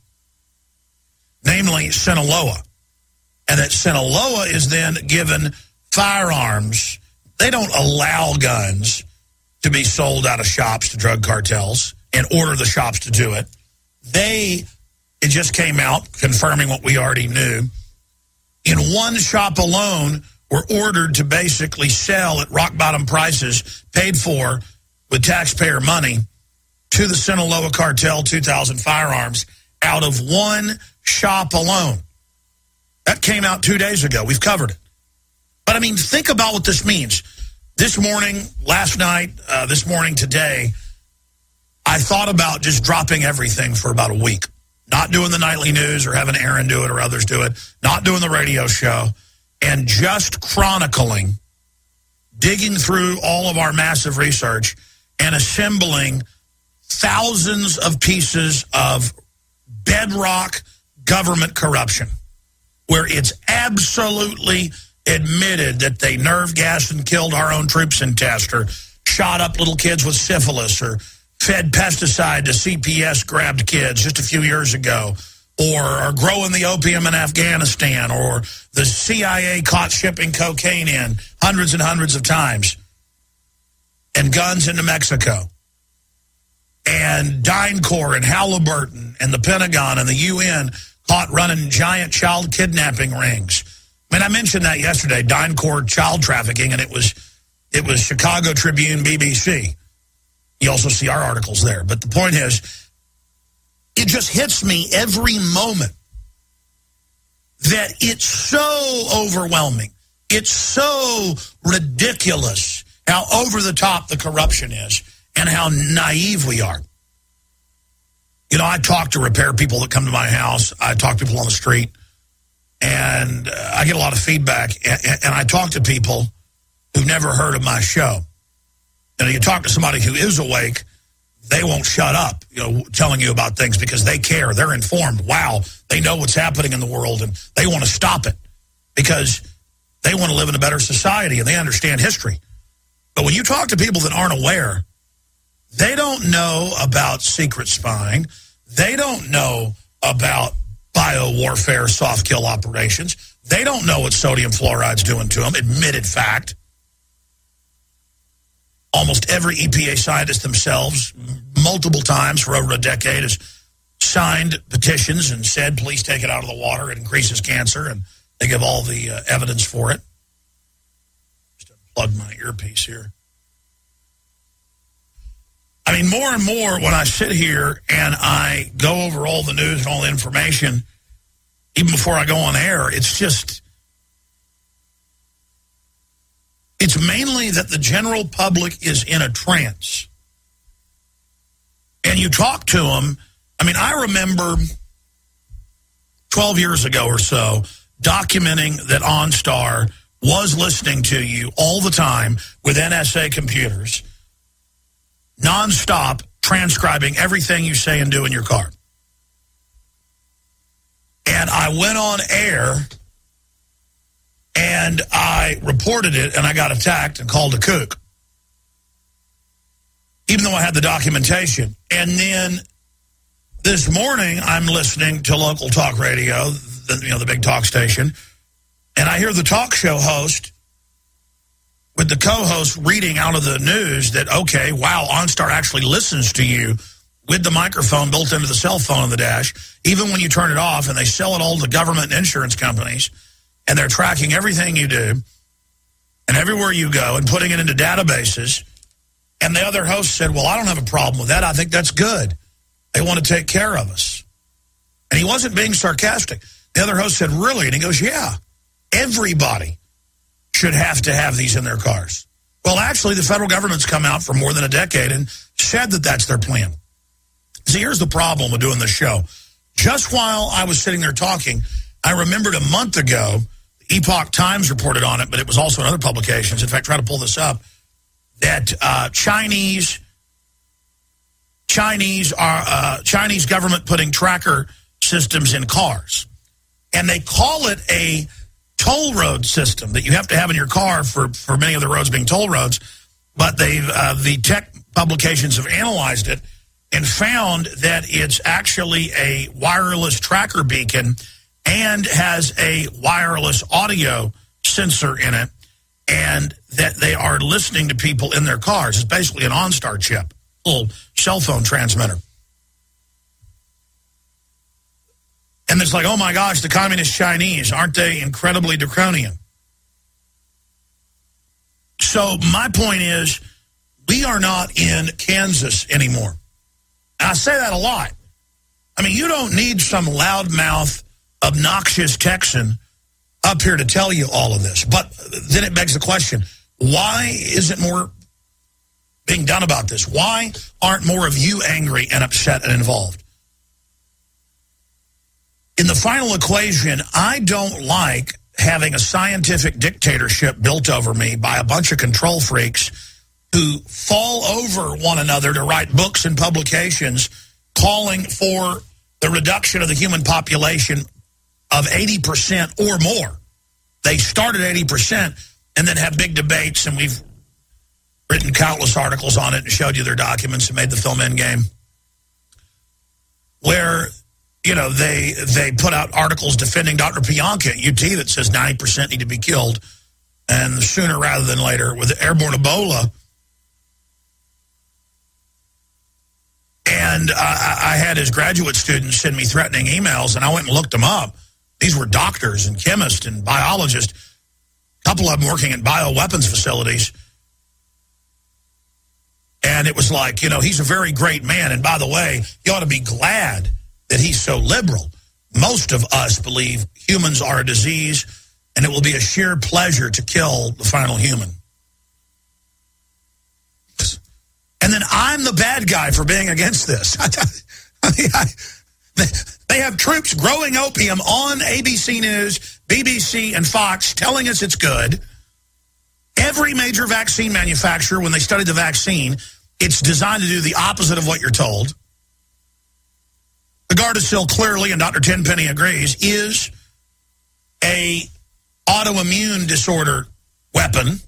namely Sinaloa. And that Sinaloa is then given firearms. They don't allow guns to be sold out of shops to drug cartels and order the shops to do it. It just came out confirming what we already knew. In one shop alone, were ordered to basically sell at rock-bottom prices, paid for with taxpayer money, to the Sinaloa cartel 2,000 firearms out of one shop alone. That came out 2 days ago. We've covered it. But, I mean, think about what this means. This morning, last night, this morning, today, I thought about just dropping everything for about a week. Not doing the nightly news or having Aaron do it or others do it. Not doing the radio show. And just chronicling, digging through all of our massive research and assembling thousands of pieces of bedrock government corruption, where it's absolutely admitted that they nerve gassed and killed our own troops in test, or shot up little kids with syphilis, or fed pesticide to CPS grabbed kids just a few years ago, or are growing the opium in Afghanistan, or the CIA caught shipping cocaine in hundreds and hundreds of times, and guns into Mexico, and DynCorp and Halliburton and the Pentagon and the UN caught running giant child kidnapping rings. I mean, I mentioned that yesterday, DynCorp child trafficking, and it was Chicago Tribune, BBC. You also see our articles there. But the point is, it just hits me every moment that it's so overwhelming. It's so ridiculous how over the top the corruption is and how naive we are. You know, I talk to repair people that come to my house. I talk to people on the street, and I get a lot of feedback. And I talk to people who've never heard of my show. And you talk to somebody who is awake, they won't shut up, you know, telling you about things because they care. They're informed. Wow, they know what's happening in the world, and they want to stop it because they want to live in a better society, and they understand history. But when you talk to people that aren't aware, they don't know about secret spying. They don't know about biowarfare, soft kill operations. They don't know what sodium fluoride's doing to them, admitted fact. Almost every EPA scientist themselves, multiple times for over a decade, has signed petitions and said, please take it out of the water. It increases cancer, and they give all the evidence for it. Just unplug my earpiece here. I mean, more and more when I sit here and I go over all the news and all the information, even before I go on air, it's mainly that the general public is in a trance. And you talk to them. I mean, I remember 12 years ago or so documenting that OnStar was listening to you all the time with NSA computers, nonstop transcribing everything you say and do in your car. And I went on air and I reported it, and I got attacked and called a kook, even though I had the documentation. And then this morning, I'm listening to local talk radio, the big talk station, and I hear the talk show host with the co-host reading out of the news that, okay, wow, OnStar actually listens to you with the microphone built into the cell phone on the dash, even when you turn it off, and they sell it all to government and insurance companies. and they're tracking everything you do and everywhere you go and putting it into databases. And the other host said, well, I don't have a problem with that. I think that's good. They want to take care of us. And he wasn't being sarcastic. The other host said, really? And he goes, yeah, everybody should have to have these in their cars. Well, actually, the federal government's come out for more than a decade and said that that's their plan. See, here's the problem with doing this show. Just while I was sitting there talking, I remembered a month ago, Epoch Times reported on it, but it was also in other publications. In fact, try to pull this up, that Chinese government putting tracker systems in cars. And they call it a toll road system that you have to have in your car for many of the roads being toll roads. But the tech publications have analyzed it and found that it's actually a wireless tracker beacon and has a wireless audio sensor in it, and that they are listening to people in their cars. It's basically an OnStar chip, a little cell phone transmitter. And it's like, oh my gosh, the communist Chinese, aren't they incredibly draconian? So my point is, we are not in Kansas anymore. And I say that a lot. I mean, you don't need some loudmouth, obnoxious Texan up here to tell you all of this. But then it begs the question, why isn't more being done about this? Why aren't more of you angry and upset and involved? In the final equation, I don't like having a scientific dictatorship built over me by a bunch of control freaks who fall over one another to write books and publications calling for the reduction of the human population of 80% or more. They start at 80% and then have big debates, and we've written countless articles on it and showed you their documents and made the film Endgame, where, you know, they put out articles defending Dr. Pianka at UT that says 90% need to be killed, and sooner rather than later with airborne Ebola. And I had his graduate students send me threatening emails, and I went and looked them up. These were doctors and chemists and biologists, a couple of them working in bioweapons facilities. And it was like, you know, he's a very great man. And by the way, you ought to be glad that he's so liberal. Most of us believe humans are a disease, and it will be a sheer pleasure to kill the final human. And then I'm the bad guy for being against this. They have troops growing opium on ABC News, BBC, and Fox telling us it's good. Every major vaccine manufacturer, when they study the vaccine, it's designed to do the opposite of what you're told. The Gardasil clearly, and Dr. Tenpenny agrees, is a autoimmune disorder weapon.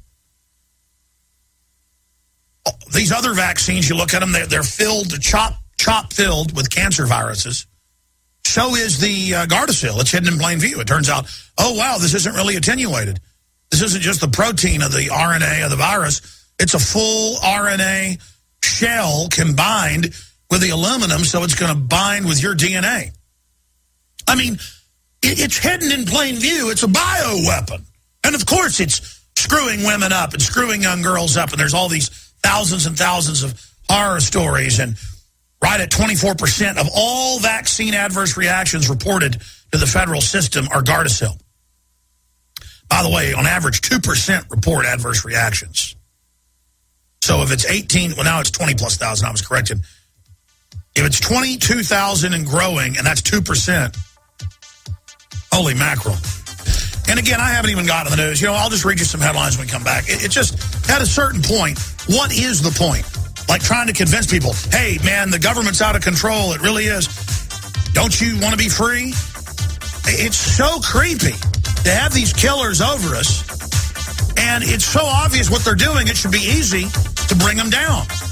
These other vaccines, you look at them, they're filled, chock filled with cancer viruses. So is the Gardasil. It's hidden in plain view. It turns out, oh, wow, this isn't really attenuated. This isn't just the protein of the RNA of the virus. It's a full RNA shell combined with the aluminum, so it's going to bind with your DNA. I mean, it's hidden in plain view. It's a bioweapon. And, of course, it's screwing women up and screwing young girls up, and there's all these thousands and thousands of horror stories, and right at 24% of all vaccine adverse reactions reported to the federal system are Gardasil. By the way, on average, 2% report adverse reactions. So if it's 18, well, now it's 20 plus thousand, I was corrected. If it's 22,000 and growing, and that's 2%, holy mackerel. And again, I haven't even gotten to the news. You know, I'll just read you some headlines when we come back. It just, at a certain point, what is the point? Like trying to convince people, hey, man, the government's out of control. It really is. Don't you want to be free? It's so creepy to have these killers over us. And it's so obvious what they're doing, it should be easy to bring them down.